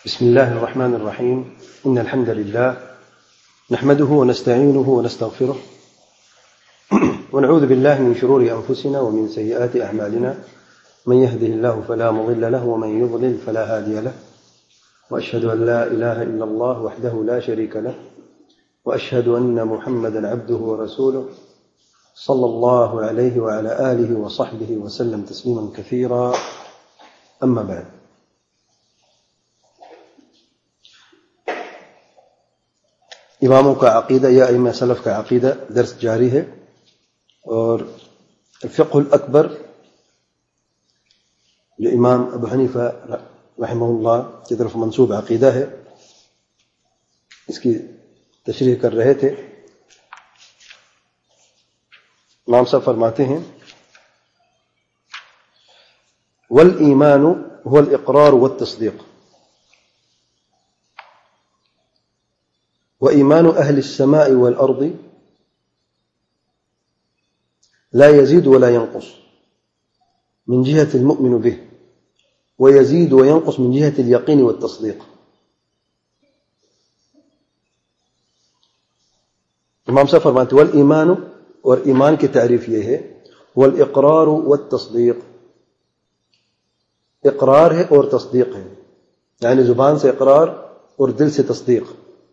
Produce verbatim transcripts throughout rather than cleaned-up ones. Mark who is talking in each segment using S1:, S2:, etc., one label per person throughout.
S1: بسم الله الرحمن الرحيم. إن الحمد لله نحمده ونستعينه ونستغفره ونعوذ بالله من شرور أنفسنا ومن سيئات أعمالنا. من يهده الله فلا مضل له ومن يضلل فلا هادي له. وأشهد أن لا إله إلا الله وحده لا شريك له وأشهد أن محمدا عبده ورسوله صلى الله عليه وعلى آله وصحبه وسلم تسليما كثيرا. أما بعد، اماموں کا عقیدہ یا ائمہ سلف کا عقیدہ درس جاری ہے، اور الفقہ الاکبر جو امام ابو حنیفہ رحمہ اللہ کی طرف منسوب عقیدہ ہے، اس کی تشریح کر رہے تھے. امام صاحب فرماتے ہیں: والایمان هو الاقرار والتصدیق، وإيمان أهل السماء والأرض لا يزيد ولا ينقص من جهة المؤمن به، ويزيد وينقص من جهة اليقين والتصديق. امام صاحب فرماتے ہیں والایمان، اور ایمان کی تعریف یہ ہے، والاقرار والتصدیق، اقرار ہے اور تصدیق ہے، یعنی زبان سے اقرار اور دل سے تصدیق.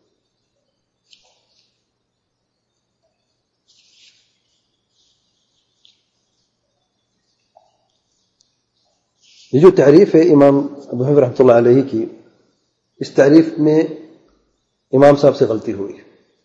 S1: یہ جو تعریف ہے امام ابو حنیفہ رحمۃ اللہ علیہ کی، اس تعریف میں امام صاحب سے غلطی ہوئی،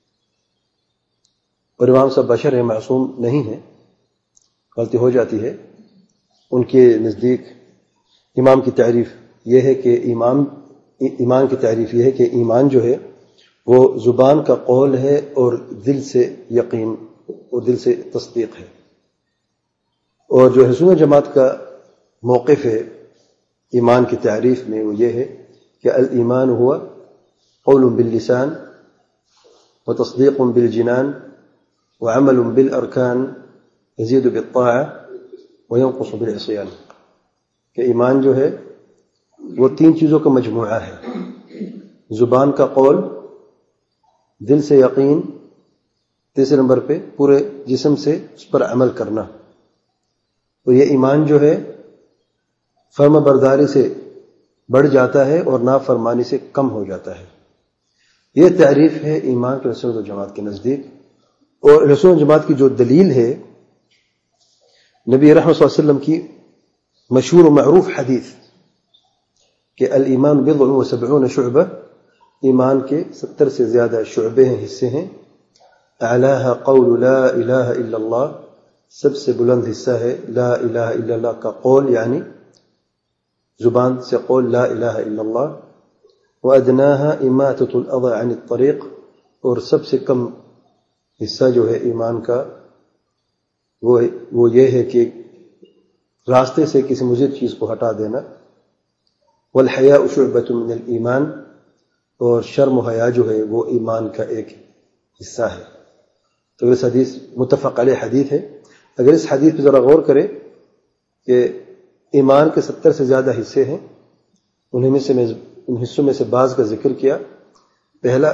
S1: اور امام صاحب بشر ہیں، معصوم نہیں ہیں، غلطی ہو جاتی ہے. ان کے نزدیک امام کی تعریف یہ ہے کہ ایمان ایمان کی تعریف یہ ہے کہ ایمان جو ہے وہ زبان کا قول ہے اور دل سے یقین اور دل سے تصدیق ہے. اور جو سنت جماعت کا موقف ہے ایمان کی تعریف میں، وہ یہ ہے کہ الایمان ہوا قول باللسان وتصدیق بالجنان وعمل بالارکان یزید بالطاعة وینقص بالعصیان، کہ ایمان جو ہے وہ تین چیزوں کا مجموعہ ہے: زبان کا قول، دل سے یقین، تیسرے نمبر پہ پورے جسم سے اس پر عمل کرنا. تو یہ ایمان جو ہے فرما برداری سے بڑھ جاتا ہے اور نافرمانی سے کم ہو جاتا ہے. یہ تعریف ہے ایمان کے سنت جماعت کے نزدیک. اور سنت جماعت کی جو دلیل ہے نبی رحمت صلی اللہ علیہ وسلم کی مشہور و معروف حدیث کہ الایمان بضع و سبعون شعبہ، ایمان کے ستر سے زیادہ شعبے ہیں، حصے ہیں. اعلاها قول لا الہ الا اللہ، سب سے بلند حصہ ہے لا الہ الا اللہ کا قول، یعنی زبان سے قول لا الہ الا اللہ. وادناها اماطۃ الاذى عن الطریق، اور سب سے کم حصہ جو ہے ایمان کا وہ وہ یہ ہے کہ راستے سے کسی مضر چیز کو ہٹا دینا. والحیاء شعبۃ من الایمان، اور شرم و حیا جو ہے وہ ایمان کا ایک حصہ ہے. تو اس حدیث متفق علیہ حدیث ہے. اگر اس حدیث پہ ذرا غور کرے کہ ایمان کے ستر سے زیادہ حصے ہیں، انہیں میں سے میں ان حصوں میں سے بعض کا ذکر کیا. پہلا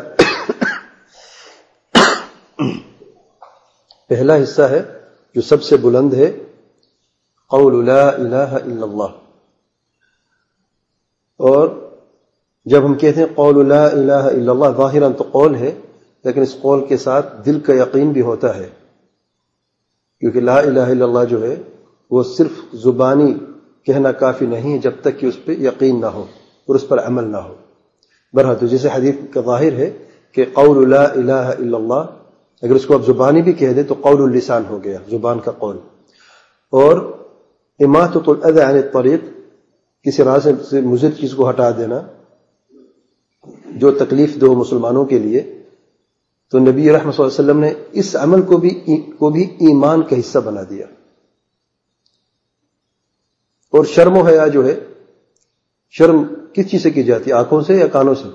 S1: پہلا حصہ ہے جو سب سے بلند ہے، قول لا الہ الا اللہ. اور جب ہم کہتے ہیں قول لا الہ الا اللہ، ظاہراً تو قول ہے، لیکن اس قول کے ساتھ دل کا یقین بھی ہوتا ہے، کیونکہ لا الہ الا اللہ جو ہے وہ صرف زبانی کہنا کافی نہیں ہے جب تک کہ اس پہ یقین نہ ہو اور اس پر عمل نہ ہو. بہرحال تو جیسے حدیث کا ظاہر ہے کہ قول لا الہ الا اللہ، اگر اس کو آپ زبانی بھی کہہ دیں تو قول اللسان ہو گیا، زبان کا قول. اور اماطۃ الاذى عن الطریق، کسی راستے سے مضر چیز کو ہٹا دینا جو تکلیف دہ مسلمانوں کے لیے، تو نبی رحمت صلی اللہ علیہ وسلم نے اس عمل کو بھی کو بھی ایمان کا حصہ بنا دیا. اور شرم و حیا جو ہے، شرم کس چیز سے کی جاتی ہے؟ آنکھوں سے یا کانوں سے؟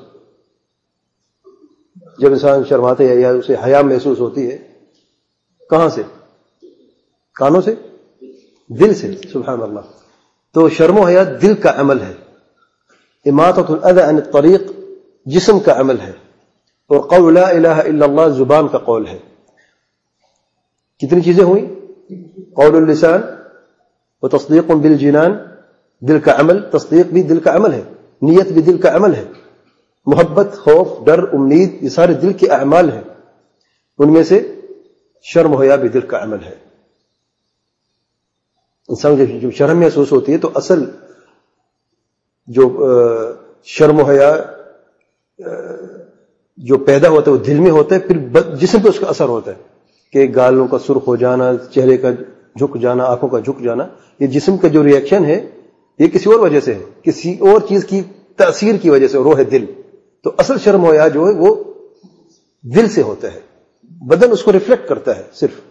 S1: جب انسان شرماتے ہے یا اسے حیا محسوس ہوتی ہے، کہاں سے؟ کانوں سے؟ دل سے. سبحان اللہ. تو شرم و حیا دل کا عمل ہے، اماطۃ الاذى عن الطریق جسم کا عمل ہے، اور قول لا الہ الا اللہ زبان کا قول ہے۔ کتنی چیزیں ہوئی؟ قول اللسان و تصدیق بالجنان، دل کا عمل، تصدیق بھی دل کا عمل ہے، نیت بھی دل کا عمل ہے، محبت، خوف، ڈر، امید، یہ سارے دل کے اعمال ہیں۔ ان میں سے شرم و حیا بھی دل کا عمل ہے۔ انسان کو جب شرم محسوس ہوتی ہے تو اصل جو شرم و حیا جو پیدا ہوتا ہے وہ دل میں ہوتا ہے، پھر جسم پہ اس کا اثر ہوتا ہے کہ گالوں کا سرخ ہو جانا، چہرے کا جھک جانا، آنکھوں کا جھک جانا، یہ جسم کا جو ری ایکشن ہے یہ کسی اور وجہ سے ہے، کسی اور چیز کی تاثیر کی وجہ سے، روح ہے دل۔ تو اصل شرم و حیا جو ہے وہ دل سے ہوتا ہے، بدن اس کو ریفلیکٹ کرتا ہے صرف۔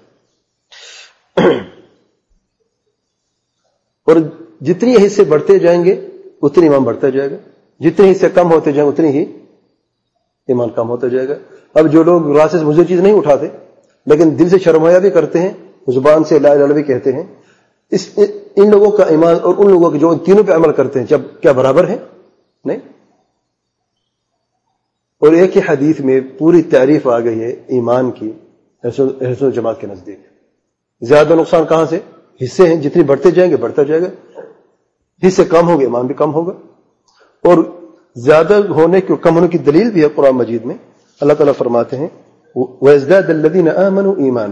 S1: اور جتنی حصے بڑھتے جائیں گے اتنی ایمان بڑھتا جائے گا، جتنے حصے کم ہوتے جائیں اتنی ہی ایمان کم ہوتا جائے گا۔ اب جو لوگ راہ سے مجھے چیز نہیں اٹھاتے لیکن دل سے شرم حیا بھی کرتے ہیں، زبان سے لا الہ الا اللہ بھی کہتے ہیں، اس ان لوگوں کا ایمان اور ان لوگوں کے جو ان تینوں پہ عمل کرتے ہیں جب کیا برابر ہے؟ نہیں۔ اور ایک ہی حدیث میں پوری تعریف آ گئی ہے ایمان کی اہل سنت جماعت کے نزدیک۔ زیادہ نقصان کہاں سے؟ حصے ہیں، جتنی بڑھتے جائیں گے بڑھتا جائے گا، حصے کم ہوں گے ایمان بھی کم ہوگا۔ اور زیادہ ہونے کی اور کم ہونے کی دلیل بھی ہے قرآن مجید میں، اللہ تعالیٰ فرماتے ہیں وَيَزْدَادَ الَّذِينَ آمَنُوا إِيمَانًا،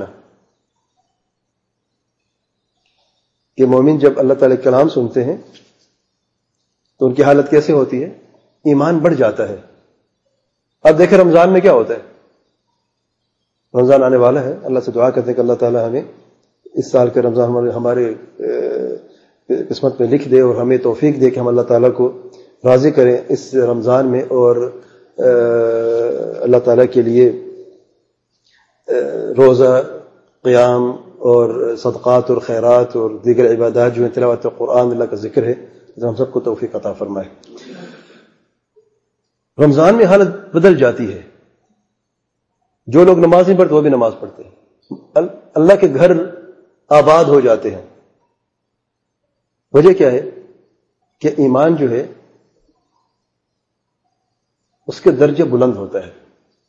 S1: کہ مومن جب اللہ تعالیٰ کے کلام سنتے ہیں تو ان کی حالت کیسے ہوتی ہے؟ ایمان بڑھ جاتا ہے۔ اب دیکھیں رمضان میں کیا ہوتا ہے، رمضان آنے والا ہے، اللہ سے دعا کرتے ہیں کہ اللہ تعالیٰ ہمیں اس سال کے رمضان ہمارے ہمارے قسمت میں لکھ دے اور ہمیں توفیق دے کہ ہم اللہ تعالیٰ کو راضی کریں اس رمضان میں، اور اللہ تعالیٰ کے لیے روزہ، قیام اور صدقات اور خیرات اور دیگر عبادات جو ہیں، تلاوت قرآن، اللہ کا ذکر ہے، ہم سب کو توفیق عطا فرمائے۔ رمضان میں حالت بدل جاتی ہے، جو لوگ نماز نہیں پڑھتے وہ بھی نماز پڑھتے ہیں، اللہ کے گھر آباد ہو جاتے ہیں۔ وجہ کیا ہے؟ کہ ایمان جو ہے اس کے درجے بلند ہوتا ہے۔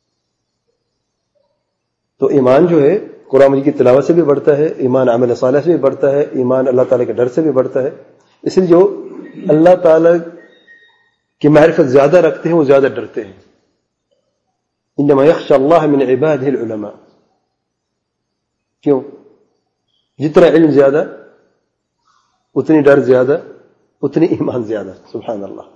S1: تو ایمان جو ہے قرآن مجید کی تلاوت سے بھی بڑھتا ہے، ایمان عمل صالح سے بھی بڑھتا ہے، ایمان اللہ تعالیٰ کے ڈر سے بھی بڑھتا ہے۔ اس لیے جو اللہ تعالیٰ کی معرفت زیادہ رکھتے ہیں وہ زیادہ ڈرتے ہیں۔ انما یخشى اللہ من عبادہ العلماء، کیوں؟ جتنا علم زیادہ اتنی ڈر زیادہ اتنی ایمان زیادہ، سبحان اللہ۔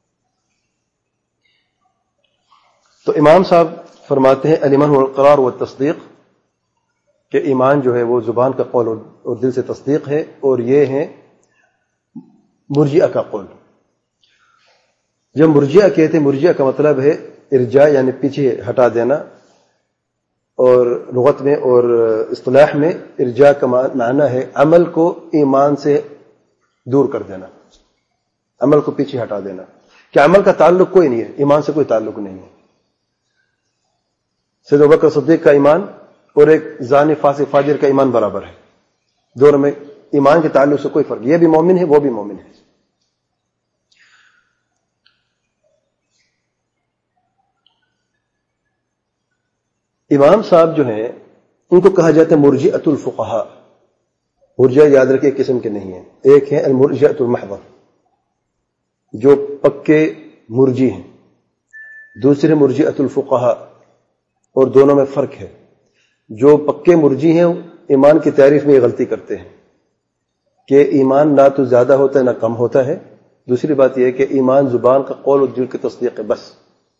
S1: تو امام صاحب فرماتے ہیں الایمان هو الاقرار والتصدیق، کہ ایمان جو ہے وہ زبان کا قول اور دل سے تصدیق ہے، اور یہ ہے مرجئہ کا قول۔ جب مرجئہ کہتے ہیں، مرجئہ کا مطلب ہے ارجاء، یعنی پیچھے ہٹا دینا، اور لغت میں اور اصطلاح میں ارجاء کا معنی ہے عمل کو ایمان سے دور کر دینا، عمل کو پیچھے ہٹا دینا، کہ عمل کا تعلق کوئی نہیں ہے، ایمان سے کوئی تعلق نہیں ہے۔ سید ابوبکر صدیق کا ایمان اور ایک زانی فاسق فاجر کا ایمان برابر ہے، دونوں میں ایمان کے تعلق سے کوئی فرق، یہ بھی مومن ہے وہ بھی مومن ہے۔ امام صاحب جو ہیں ان کو کہا جاتا ہے مرجئۃ الفقہاء۔ مرجئہ یاد رکھے ایک قسم کے نہیں ہیں، ایک ہے المرجئۃ المحضہ جو پکے مرجی ہیں، دوسرے مرجئۃ الفقہاء، اور دونوں میں فرق ہے۔ جو پکے مرجی ہیں ایمان کی تعریف میں یہ غلطی کرتے ہیں کہ ایمان نہ تو زیادہ ہوتا ہے نہ کم ہوتا ہے، دوسری بات یہ ہے کہ ایمان زبان کا قول اور دل کی تصدیق ہے بس۔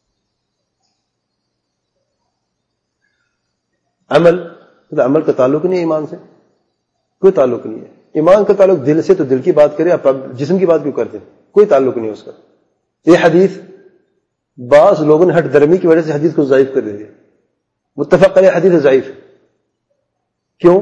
S1: عمل عمل کا تعلق نہیں ہے ایمان سے، کوئی تعلق نہیں ہے۔ ایمان کا تعلق دل سے، تو دل کی بات کریں، آپ جسم کی بات کیوں کرتے ہیں؟ کوئی تعلق نہیں ہے اس کا۔ یہ حدیث بعض لوگوں نے ہٹ درمی کی وجہ سے حدیث کو ضعیف کر دیا، متفق علیہ حدیث ضعیف، کیوں؟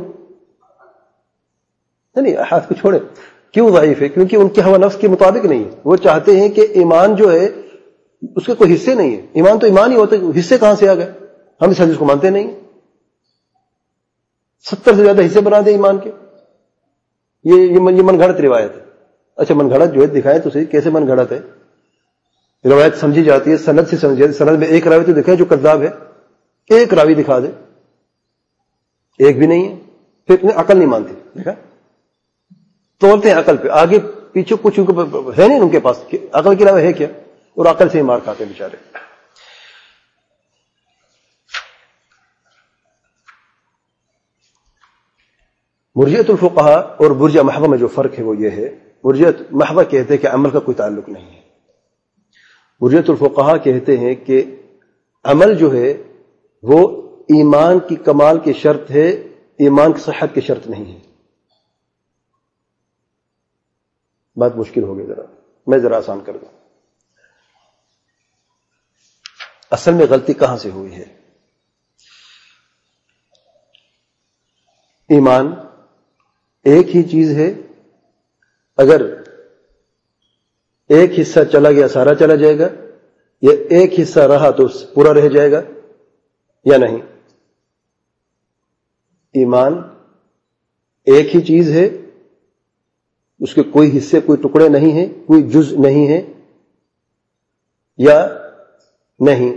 S1: نہیں احادیث کو چھوڑے، کیوں ضعیف ہے؟ کیونکہ ان کے ہوا نفس کے مطابق نہیں ہے۔ وہ چاہتے ہیں کہ ایمان جو ہے اس کے کوئی حصے نہیں ہے، ایمان تو ایمان ہی ہوتا ہے، حصے کہاں سے آ گئے؟ ہم اس حدیث کو مانتے نہیں، ستر سے زیادہ حصے بنا دیں ایمان کے، یہ یہ من گھڑت روایت ہے۔ اچھا من گھڑت جو ہے دکھائیں تو صحیح، کیسے من گھڑت ہے؟ روایت سمجھی جاتی ہے سند سے سمجھی جاتی ہے. سند میں ایک راوی تو دیکھا جو کذاب ہے, ایک راوی دکھا دے, ایک بھی نہیں ہے, پھر اتنے عقل نہیں مانتی. دیکھا تولتے ہیں عقل پہ, آگے پیچھے کچھ ان کو ہے نہیں ان کے پاس, عقل کے علاوہ ہے کیا, اور عقل سے ہی مار کھاتے ہیں بیچارے. مرجئۃ الفقہاء اور مرجئہ محضہ میں جو فرق ہے وہ یہ ہے, مرجئہ محضہ کہتے ہیں کہ عمل کا کوئی تعلق نہیں ہے. مرجئۃ الفقہاء کہتے ہیں کہ عمل جو ہے وہ ایمان کی کمال کی شرط ہے, ایمان کی صحت کی شرط نہیں ہے. بات مشکل ہوگی, ذرا میں ذرا آسان کر دوں. اصل میں غلطی کہاں سے ہوئی ہے؟ ایمان ایک ہی چیز ہے, اگر ایک حصہ چلا گیا سارا چلا جائے گا, یا ایک حصہ رہا تو پورا رہ جائے گا یا نہیں. ایمان ایک ہی چیز ہے, اس کے کوئی حصے کوئی ٹکڑے نہیں ہیں, کوئی جز نہیں ہے یا نہیں.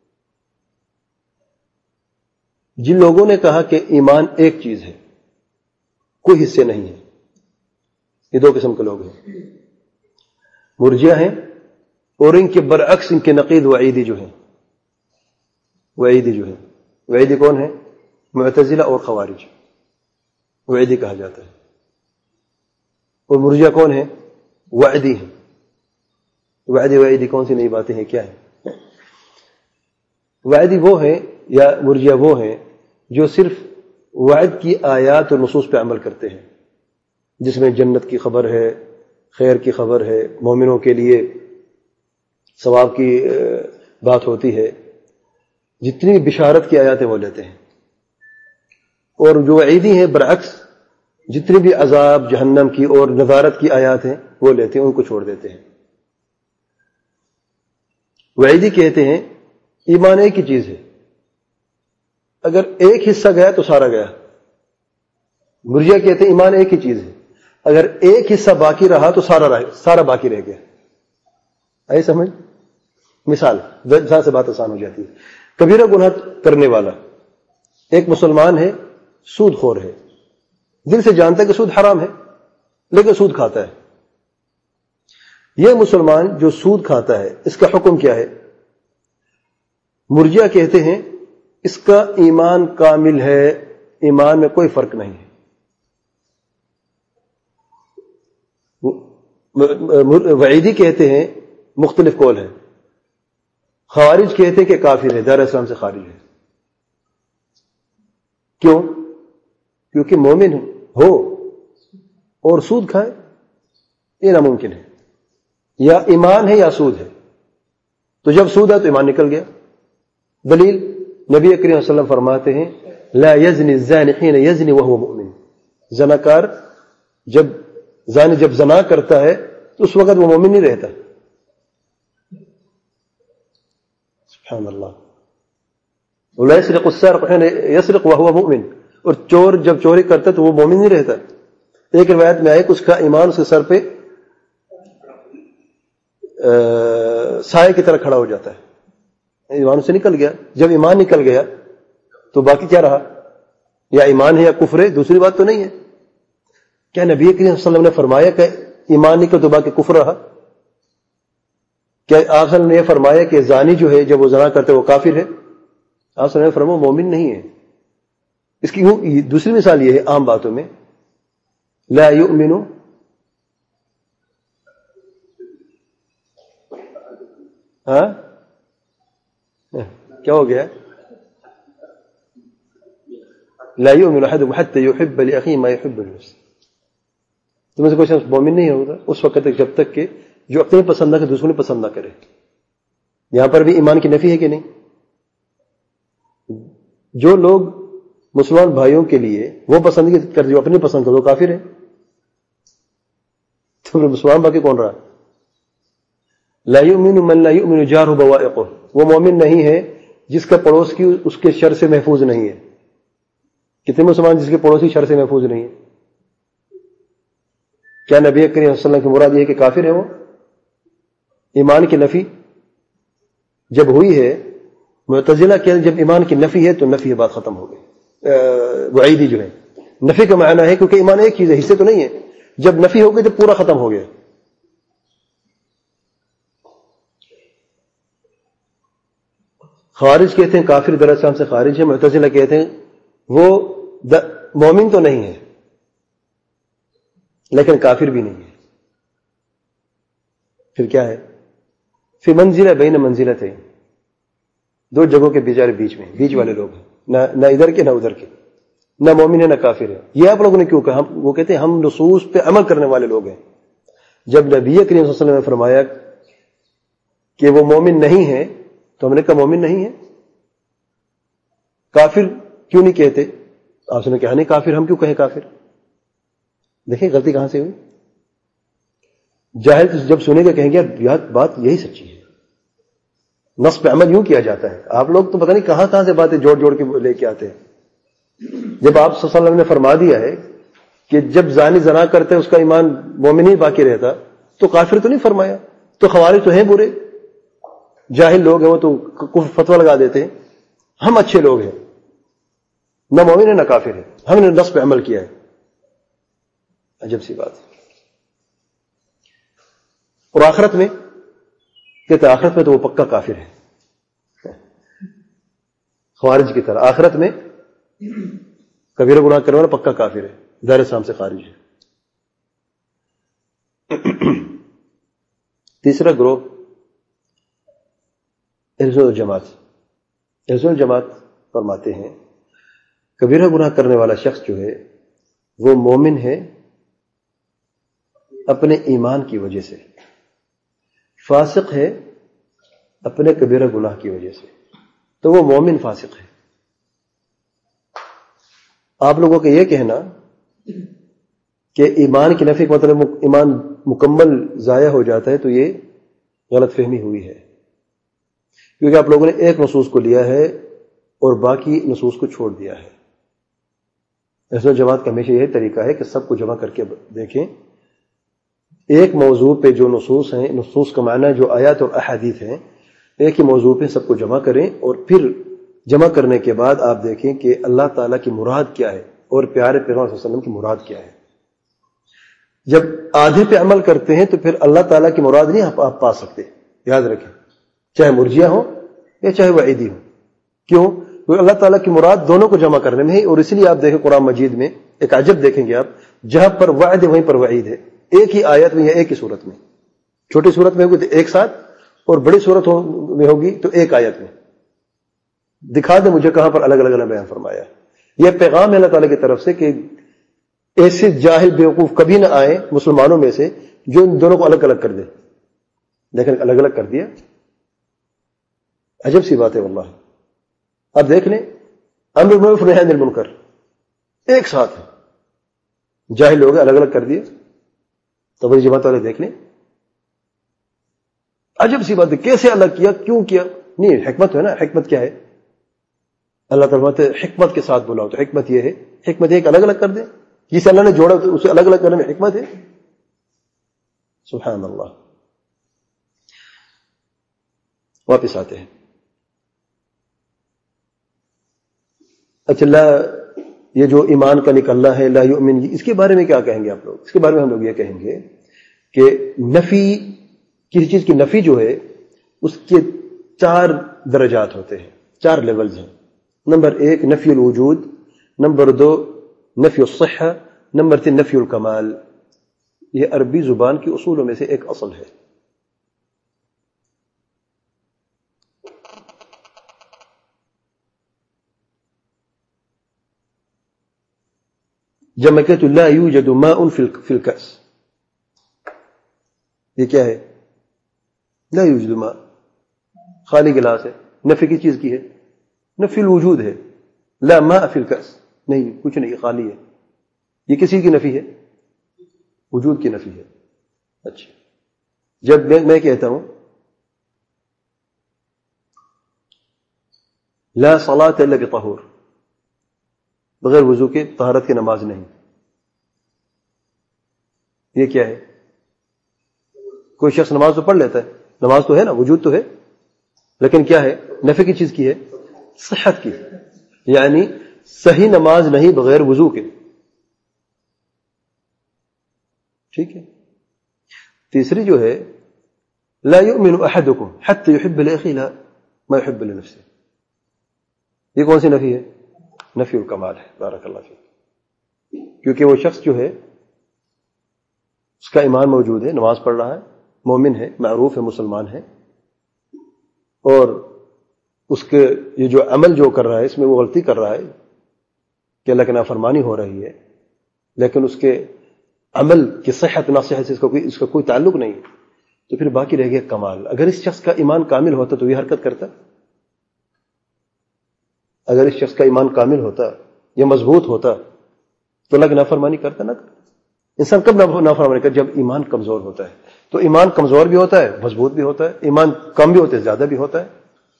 S1: جن لوگوں نے کہا کہ ایمان ایک چیز ہے کوئی حصے نہیں ہے, یہ دو قسم کے لوگ ہیں. مرجئہ ہیں, اور ان کے برعکس ان کے نقید وعیدی جو ہیں, وعیدی جو ہیں, وعیدی کون ہے؟ معتزلہ اور خوارج, وعیدی کہا جاتا ہے. اور مرجئہ کون ہے؟ وعدی ہیں. وعدی وعیدی کون سی نئی باتیں ہیں, کیا ہے؟ وعدی وہ ہیں یا مرجئہ وہ ہیں جو صرف وعد کی آیات اور نصوص پہ عمل کرتے ہیں, جس میں جنت کی خبر ہے, خیر کی خبر ہے, مومنوں کے لیے ثواب کی بات ہوتی ہے, جتنی بشارت کی آیات ہیں وہ لیتے ہیں. اور جو وعیدی ہیں برعکس, جتنی بھی عذاب جہنم کی اور نذارت کی آیات ہیں وہ لیتے ہیں, ان کو چھوڑ دیتے ہیں. وعیدی کہتے ہیں ایمان ایک ہی چیز ہے, اگر ایک حصہ گیا تو سارا گیا. مرجئہ کہتے ہیں ایمان ایک ہی چیز ہے, اگر ایک حصہ باقی رہا تو سارا رہ سارا باقی رہ گیا. آئے سمجھ؟ مثال جہاں سے بات آسان ہو جاتی ہے. کبیرہ گناہ کرنے والا ایک مسلمان ہے, سود خور ہے, دل سے جانتا ہے کہ سود حرام ہے لیکن سود کھاتا ہے. یہ مسلمان جو سود کھاتا ہے اس کا حکم کیا ہے؟ مرجئہ کہتے ہیں اس کا ایمان کامل ہے, ایمان میں کوئی فرق نہیں ہے. وعیدی کہتے ہیں مختلف قول ہے. خوارج کہتے ہیں کہ کافر ہے, دار اسلام سے خارج ہے. کیوں؟ کیونکہ مومن ہو اور سود کھائے, یہ ناممکن ہے. یا ایمان ہے یا سود ہے, تو جب سود ہے تو ایمان نکل گیا. دلیل نبی کریم صلی اللہ علیہ وسلم فرماتے ہیں لا یزنی الزانی حین یزنی وهو مؤمن, زناکار جب زانی جب زنا کرتا ہے تو اس وقت وہ مومن نہیں رہتا. سبحان اللہ. ولا يسرق السارق حين يسرق وهو مؤمن, اور چور جب چوری کرتا ہے تو وہ مومن نہیں رہتا. ایک روایت میں آئے کہ اس کا ایمان اس کے سر پہ سائے کی طرح کھڑا ہو جاتا ہے, ایمان سے نکل گیا. جب ایمان نکل گیا تو باقی کیا رہا؟ یا ایمان ہے یا کفر ہے, دوسری بات تو نہیں ہے. کیا نبی کریم صلی اللہ علیہ وسلم نے فرمایا کہ ایمان نکل تو باقی کفر رہا؟ کیا آپ صلی اللہ علیہ وسلم نے فرمایا کہ زانی جو ہے جب وہ زنا کرتے وہ کافر ہے؟ آپ صلی اللہ علیہ وسلم نے فرمایا مومن نہیں ہے. اس کی دوسری مثال یہ ہے عام باتوں میں, لا یؤمن ہاں کیا ہو گیا؟ لا یؤمن احدکم حتی یحب لاخیہ ما یحب لنفسہ. تمہیں سے کوئی شخص مومن نہیں ہوگا اس وقت تک جب تک کہ جو اپنے پسند نہ کرے دوسروں نے پسند نہ کرے. یہاں پر بھی ایمان کی نفی ہے کہ نہیں؟ جو لوگ مسلمان بھائیوں کے لیے وہ پسند کرتے جو اپنی پسند کرتے وہ کافر ہے. تو مسلمان باقی کون رہا؟ لا یؤمن من لا یؤمن جارہ بوائقہ, وہ مومن نہیں ہے جس کا پڑوس کی اس کے شر سے محفوظ نہیں ہے. کتنے مسلمان جس کے پڑوسی شر سے محفوظ نہیں ہے؟ کیا نبی کریم صلی اللہ علیہ وسلم کی مراد یہ ہے کہ کافر ہے وہ؟ ایمان کی نفی جب ہوئی ہے معتزلہ کہ جب ایمان کی نفی ہے تو نفی بات ختم ہو گئی. وعیدی جو ہے نفی کا معنی ہے کیونکہ ایمان ایک چیز ہے, حصے تو نہیں ہے. جب نفی ہو گئی تو پورا ختم ہو گیا. خارج کہتے ہیں کافر در اسلام سے خارج ہے, معتزلہ کہتے ہیں وہ مومن تو نہیں ہے لیکن کافر بھی نہیں ہے. پھر کیا ہے؟ فی منزلہ بین منزلتین, دو جگہوں کے بیچارے بیچ میں, بیچ والے لوگ ہیں, نہ نہ ادھر کے نہ ادھر کے, نہ مومن ہے نہ کافر ہے. یہ آپ لوگوں نے کیوں کہا؟ وہ کہتے ہیں ہم نصوص پہ عمل کرنے والے لوگ ہیں. جب نبی کریم صلی اللہ علیہ وسلم نے فرمایا کہ وہ مومن نہیں ہے تو ہم نے کہا مومن نہیں ہے. کافر کیوں نہیں کہتے؟ آپ نے کہا نہیں کافر, ہم کیوں کہیں کافر؟ دیکھیں غلطی کہاں سے ہوئی. جاہل جب سنے گا کہیں گے یار بات یہی سچی ہے, نص پہ عمل یوں کیا جاتا ہے. آپ لوگ تو پتہ نہیں کہاں کہاں سے باتیں جوڑ جوڑ کے لے کے آتے ہیں. جب آپ صلی اللہ علیہ وسلم نے فرما دیا ہے کہ جب زانی زنا کرتے اس کا ایمان مومن ہی باقی رہتا, تو کافر تو نہیں فرمایا. تو خوارج تو ہیں برے, جاہل لوگ ہیں, وہ تو کفر فتویٰ لگا دیتے ہیں. ہم اچھے لوگ ہیں, نہ مومن ہے نہ کافر ہے, ہم نے نص پہ عمل کیا ہے. عجب سی بات ہے. اور آخرت میں کہتے آخرت میں تو وہ پکا کافر ہے, خوارج کی طرح. آخرت میں کبیرہ گناہ کرنے والا پکا کافر ہے, دائرہ اسلام سے خارج ہے. تیسرا گروہ اہل سنت والجماعت. اہل سنت والجماعت فرماتے ہیں کبیرہ گناہ کرنے والا شخص جو ہے وہ مومن ہے اپنے ایمان کی وجہ سے, فاسق ہے اپنے کبیرہ گناہ کی وجہ سے, تو وہ مومن فاسق ہے. آپ لوگوں کا یہ کہنا کہ ایمان کی نفی کا مطلب ایمان مکمل ضائع ہو جاتا ہے, تو یہ غلط فہمی ہوئی ہے. کیونکہ آپ لوگوں نے ایک نصوص کو لیا ہے اور باقی نصوص کو چھوڑ دیا ہے. اہل جماعت کا ہمیشہ یہ طریقہ ہے کہ سب کو جمع کر کے دیکھیں. ایک موضوع پہ جو نصوص ہیں, نصوص کا معنی جو آیات اور احادیث ہیں, ایک ہی موضوع پہ سب کو جمع کریں اور پھر جمع کرنے کے بعد آپ دیکھیں کہ اللہ تعالیٰ کی مراد کیا ہے اور پیارے پیغمبر صلی اللہ علیہ وسلم کی مراد کیا ہے. جب آدھے پہ عمل کرتے ہیں تو پھر اللہ تعالیٰ کی مراد نہیں آپ پا سکتے. یاد رکھیں, چاہے مرجیہ ہو یا چاہے وعیدی ہو. کیوں؟ کیونکہ اللہ تعالیٰ کی مراد دونوں کو جمع کرنے میں ہے. اور اس لیے آپ دیکھیں قرآن مجید میں ایک عجب دیکھیں گے آپ, جہاں پر وعد ہے وہیں پر وعید ہے, ایک ہی آیت میں یا ایک ہی صورت میں. چھوٹی صورت میں ہوگی تو ایک ساتھ, اور بڑی صورت میں ہوگی تو ایک آیت میں. دکھا دیں مجھے کہاں پر الگ الگ بیان فرمایا. یہ پیغام ہے اللہ تعالیٰ کی طرف سے کہ ایسے جاہل بیوقوف کبھی نہ آئے مسلمانوں میں سے جو ان دونوں کو الگ الگ کر دے. لیکن الگ الگ کر دیا, عجب سی بات ہے واللہ. اب دیکھ لیں امر بالمعروف نہی عن المنکر ایک ساتھ ہے, جاہل لوگ الگ الگ کر دیے. تبری جماعت والے دیکھ لیں, عجب سی بات ہے. کیسے الگ کیا, کیوں کیا؟ نہیں, حکمت ہے نا. حکمت کیا ہے؟ اللہ تعالیٰ حکمت کے ساتھ بلاؤ, تو حکمت یہ ہے, حکمت یہ کہ الگ الگ کر دیں. جسے اللہ نے جوڑا تو اسے الگ الگ کرنے میں حکمت ہے. سبحان اللہ. واپس آتے ہیں. اچھا, لا یہ جو ایمان کا نکلنا ہے لا یؤمن, اس کے بارے میں کیا کہیں گے آپ لوگ؟ اس کے بارے میں ہم لوگ یہ کہیں گے کہ نفی, کسی چیز کی نفی جو ہے اس کے چار درجات ہوتے ہیں, چار لیولز ہیں. نمبر ایک نفی الوجود, نمبر دو نفی الصحہ, نمبر تین نفی الکمال. یہ عربی زبان کی اصولوں میں سے ایک اصل ہے. جب میں کہتا ہوں لا یوجد ماء فی الکأس, یہ کیا ہے؟ لا یوجد ماء, خالی گلاس ہے. نفی کی چیز کی ہے؟ نفی الوجود ہے. لا ماء فی الکأس, نہیں کچھ نہیں, خالی ہے. یہ کسی کی نفی ہے؟ وجود کی نفی ہے. اچھا, جب میں کہتا ہوں لا صلاۃ الا بطہور, بغیر وضو کے طہارت کی نماز نہیں, یہ کیا ہے؟ کوئی شخص نماز تو پڑھ لیتا ہے, نماز تو ہے نا, وجود تو ہے, لیکن کیا ہے نفی کی چیز کی ہے؟ صحت کی، یعنی صحیح نماز نہیں بغیر وضو کے. ٹھیک ہے. تیسری جو ہے لا يؤمن احدكم حتى يحب لاخيه ما يحب لنفسه. یہ کون سی نفی ہے؟ نفی الکمال ہے. بارک اللہ فیک. کیونکہ وہ شخص جو ہے اس کا ایمان موجود ہے، نماز پڑھ رہا ہے، مومن ہے، معروف ہے، مسلمان ہے، اور اس کے یہ جو عمل جو کر رہا ہے اس میں وہ غلطی کر رہا ہے کہ اللہ کی نافرمانی ہو رہی ہے، لیکن اس کے عمل کی صحت نہ صحت سے اس کا کوئی اس کا کوئی تعلق نہیں، تو پھر باقی رہ گیا کمال. اگر اس شخص کا ایمان کامل ہوتا تو یہ حرکت کرتا؟ اگر اس شخص کا ایمان کامل ہوتا، یہ مضبوط ہوتا، تو اللہ کی نافرمانی کرتا نہ کرتا. انسان کب نافرمانی کرتا؟ جب ایمان کمزور ہوتا ہے. تو ایمان کمزور بھی ہوتا ہے، مضبوط بھی ہوتا ہے، ایمان کم بھی ہوتا ہے، زیادہ بھی ہوتا ہے.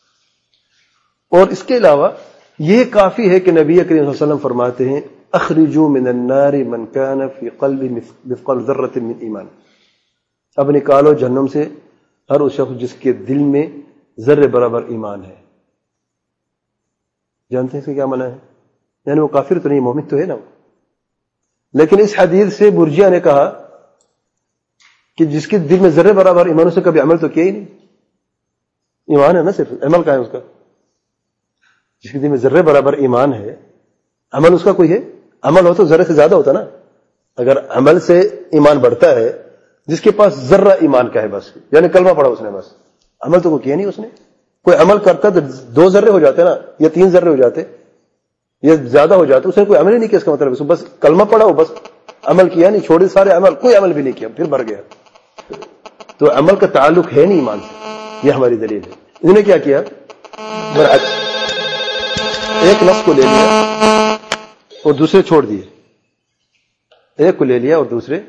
S1: اور اس کے علاوہ یہ کافی ہے کہ نبی کریم صلی اللہ علیہ وسلم فرماتے ہیں اخرجوا من النار من كان في قلبه مثقال ذرة من ایمان. اب نکالو جہنم سے ہر اس شخص جس کے دل میں ذرے برابر ایمان ہے. جانتے ہیں اس کا کیا معنی ہے؟ یعنی وہ کافر تو نہیں، مومن تو ہے نا. لیکن اس حدیث سے مرجئہ نے کہا کہ جس کے دل میں ذرے برابر ایمان، اسے کبھی عمل تو کیا ہی نہیں. ایمان ہے نا، صرف عمل کا ہے اس کا. جس کے دل میں ذرے برابر ایمان ہے، عمل اس کا کوئی ہے؟ عمل ہو تو ذرے سے زیادہ ہوتا نا. اگر عمل سے ایمان بڑھتا ہے، جس کے پاس ذرہ ایمان کا ہے بس، یعنی کلمہ پڑھا اس نے بس، عمل تو کوئی کیا نہیں اس نے. کوئی عمل کرتا تو دو ذرے ہو جاتے نا، یا تین ذرے ہو جاتے، یا زیادہ ہو جاتے. اس نے کوئی عمل ہی نہیں کیا. اس کا مطلب بس کلمہ پڑھا ہو، بس عمل کیا نہیں، چھوڑے سارے عمل، کوئی عمل بھی نہیں کیا، پھر بھر گیا. تو عمل کا تعلق ہے نہیں ایمان سے. یہ ہماری دلیل ہے. انہوں نے کیا کیا؟ برعکس ایک لفظ کو لے لیا اور دوسرے چھوڑ دیے. ایک کو لے لیا اور دوسرے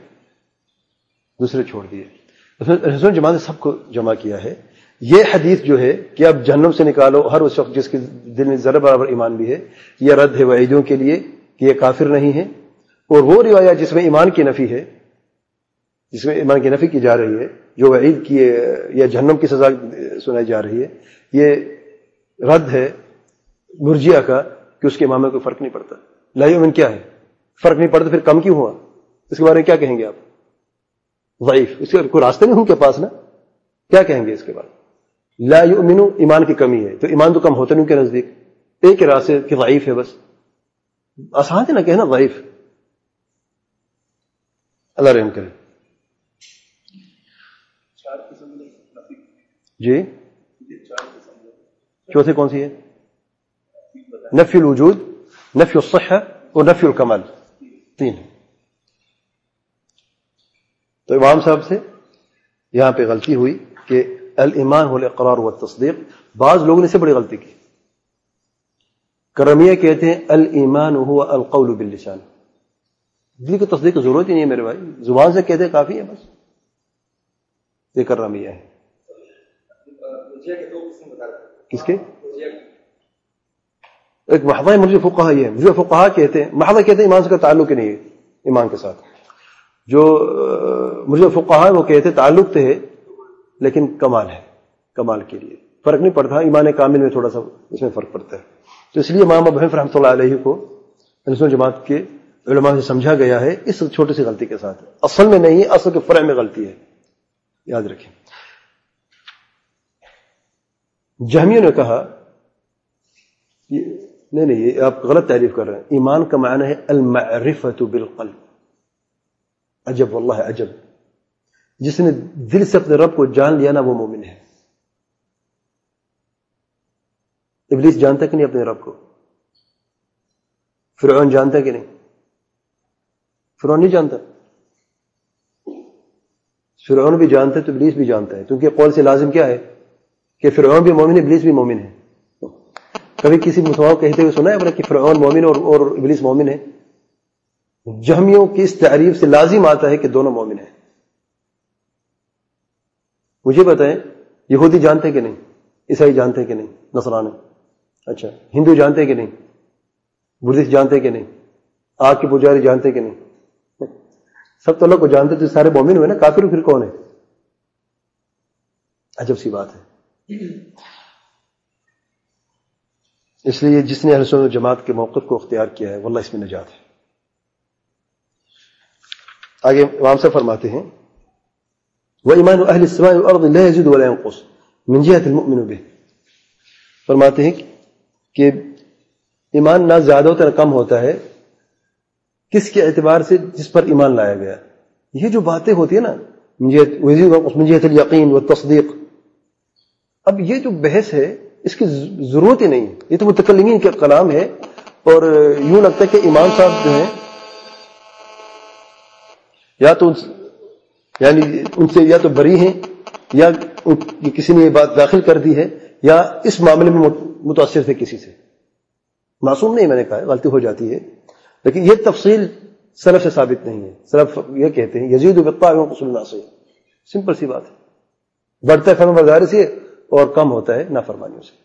S1: دوسرے چھوڑ دیے. رسول جماعت نے سب کو جمع کیا ہے. یہ حدیث جو ہے کہ اب جہنم سے نکالو ہر اس شخص جس کے دل میں ذرہ برابر ایمان بھی ہے، یہ رد ہے وعیدوں کے لیے کہ یہ کافر نہیں ہے. اور وہ روایت جس میں ایمان کی نفی ہے، جس میں ایمان کی نفی کی جا رہی ہے، جو وعید کی یا جہنم کی سزا سنائی جا رہی ہے، یہ رد ہے مرجئہ کا کہ اس کے ایمان میں کوئی فرق نہیں پڑتا. لا یؤمن کیا ہے؟ فرق نہیں پڑتا. پھر کم کیوں ہوا؟ اس کے بارے میں کیا کہیں گے آپ؟ ضعیف. اس کے کوئی راستے نہیں ان کے پاس نا. کیا کہیں گے اس کے بعد؟ لا یؤمن ایمان کی کمی ہے. تو ایمان تو کم ہوتا نہیں ان کے نزدیک. ایک راستے کہ ضعیف ہے بس. آسان ہے نا کہنا ضعیف. اللہ رحم کرے. جی چوتھے کون سی ہے؟ نفی الوجود، نفی الصحہ اور نفی الکمال. تین. تو امام صاحب سے یہاں پہ غلطی ہوئی کہ الایمان هو الاقرار والتصدیق. بعض لوگوں نے اس سے بڑی غلطی کی. کرمیہ کہتے ہیں الایمان هو القول باللسان. دل کی تصدیق کی ضرورت ہی نہیں ہے میرے بھائی، زبان سے کہتے کافی ہے بس. یہ کرمیہ ہے. کس کے؟ ایک محضہ مرجئہ فقہا یہ ہے. مرجئہ فقہا کہتے ہیں، محضہ کہتے ہیں ایمان سے کا تعلق ہی نہیں ہے ایمان کے ساتھ. جو مرجئہ فقہا وہ کہتے ہیں تعلق تو ہے لیکن کمال ہے، کمال کے لیے فرق نہیں پڑتا. ایمان کامل میں تھوڑا سا اس میں فرق پڑتا ہے. تو اس لیے امام ابو حنیفہ رحمۃ اللہ علیہ کو سنت جماعت کے علماء سے سمجھا گیا ہے اس چھوٹی سی غلطی کے ساتھ. اصل میں نہیں، اصل کے فرع میں غلطی ہے، یاد رکھیں. جہمیوں نے کہا نہیں نہیں یہ آپ غلط تعریف کر رہے ہیں. ایمان کا معنی ہے المعرفۃ بالقلب. عجب واللہ عجب. جس نے دل سے اپنے رب کو جان لیا نا وہ مومن ہے. ابلیس جانتا کہ نہیں اپنے رب کو؟ فرعون جانتا کہ نہیں؟ فرعون نہیں جانتا. فرعون بھی جانتا ہے تو ابلیس بھی جانتا ہے، کیونکہ قول سے لازم کیا ہے کہ فرعون بھی مومن ہے، ابلیس بھی مومن ہے. کبھی کسی مسلمان کہتے ہوئے سنا ہے کہ فرعون مومن اور, اور ابلیس مومن ہے؟ جہمیوں کی اس تعریف سے لازم آتا ہے کہ دونوں مومن ہیں. مجھے بتائیں یہودی جانتے کہ نہیں؟ عیسائی جانتے کہ نہیں؟ نصرانی اچھا ہندو جانتے کہ نہیں؟ بدھسٹ جانتے کہ نہیں؟ آگ کے پجاری جانتے کہ نہیں؟ سب تو اللہ کو جانتے تو سارے مومن ہوئے نا. کافر پھر کون ہے؟ عجب سی بات ہے. اس لیے جس نے اہل سنت و جماعت کے موقف کو اختیار کیا ہے واللہ اس میں نجات ہے. آگے امام سے فرماتے ہیں وَإِيمَانُ أَهْلِ السَّمَاءِ وَالْأَرْضِ لَا يَزِيدُ وَلَا يَنْقُصُ مِنْ جِهَةِ الْمُؤْمِنُ بِهِ. فرماتے ہیں کہ ایمان نہ زیادہ ہوتا نہ کم ہوتا ہے کس کے اعتبار سے جس پر ایمان لایا گیا. یہ جو باتیں ہوتی ہیں نا من جهة اليقین والتصدیق، اب یہ جو بحث ہے اس کی ضرورت ہی نہیں ہے، یہ تو متکلمین کا کلام ہے. اور یوں لگتا ہے کہ امام صاحب جو ہیں یا تو یعنی ان سے یا تو بری ہیں یا کسی نے یہ بات داخل کر دی ہے یا اس معاملے میں متاثر تھے کسی سے. معصوم نہیں، میں نے کہا غلطی ہو جاتی ہے، لیکن یہ تفصیل سلف سے ثابت نہیں ہے. سلف یہ کہتے ہیں یزید بالطاعۃ وینقص بالمعصیہ، سمپل سی بات ہے، بڑھتا ہے فرمانبرداری سے اور کم ہوتا ہے نافرمانیوں سے.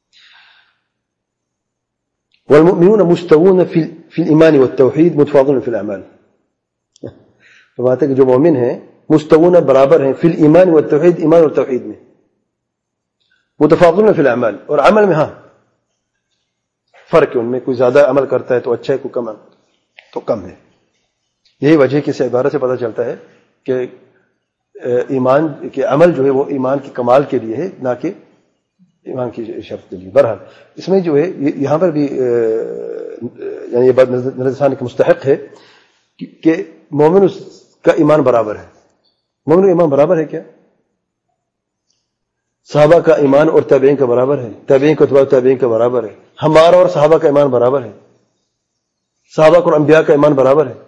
S1: والمؤمنون مستوون فی الایمان والتوحید متفاضلون فی الاعمال. فرماتے ہیں کہ جو مومن ہیں مستوون برابر ہیں فی الایمان والتوحید، ایمان اور توحید میں، متفاضلون فی الاعمال، اور عمل میں ہاں فرق ہے، ان میں کوئی زیادہ عمل کرتا ہے تو اچھا ہے، کوئی کم تو کم ہے. یہی وجہ کہ اس عبارت سے پتہ چلتا ہے کہ ایمان کے عمل جو ہے وہ ایمان کی کمال کے لیے ہے، نہ کہ ایمان کی شرط کے لیے. بہرحال اس میں جو ہے یہاں پر بھی یعنی یہ بات نظر ثانی کے مستحق ہے کہ مومن کا ایمان برابر ہے. مومن کا ایمان برابر ہے کیا؟ صحابہ کا ایمان اور تابعین کا برابر ہے، تابعین کا اتباع تابعین کا برابر ہے. ہمارا اور صحابہ کا ایمان برابر ہے، صحابہ اور انبیاء کا ایمان برابر ہے.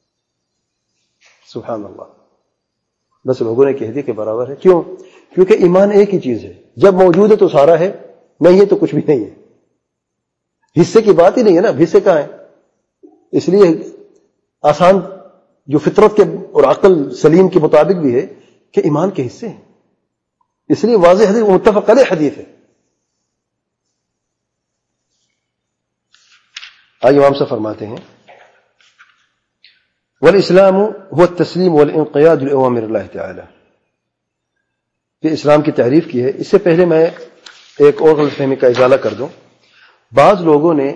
S1: سبحان اللہ. بس لوگوں نے کہہ دیا کہ برابر ہے. کیوں؟ کیونکہ ایمان ایک ہی چیز ہے، جب موجود ہے تو سارا ہے، نہیں ہے تو کچھ بھی نہیں ہے. حصے کی بات ہی نہیں ہے نا، حصے کہاں ہے؟ اس لیے آسان جو فطرت کے اور عقل سلیم کے مطابق بھی ہے کہ ایمان کے حصے ہیں. اس لیے واضح حدیث متفق علیہ حدیث ہے. آج امام سے فرماتے ہیں والاسلام هو التسلیم والانقیاد لأوامر اللہ تعالی. کہ اسلام کی تعریف کی ہے. اس سے پہلے میں ایک اور غلط فہمی کا ازالہ کر دوں. بعض لوگوں نے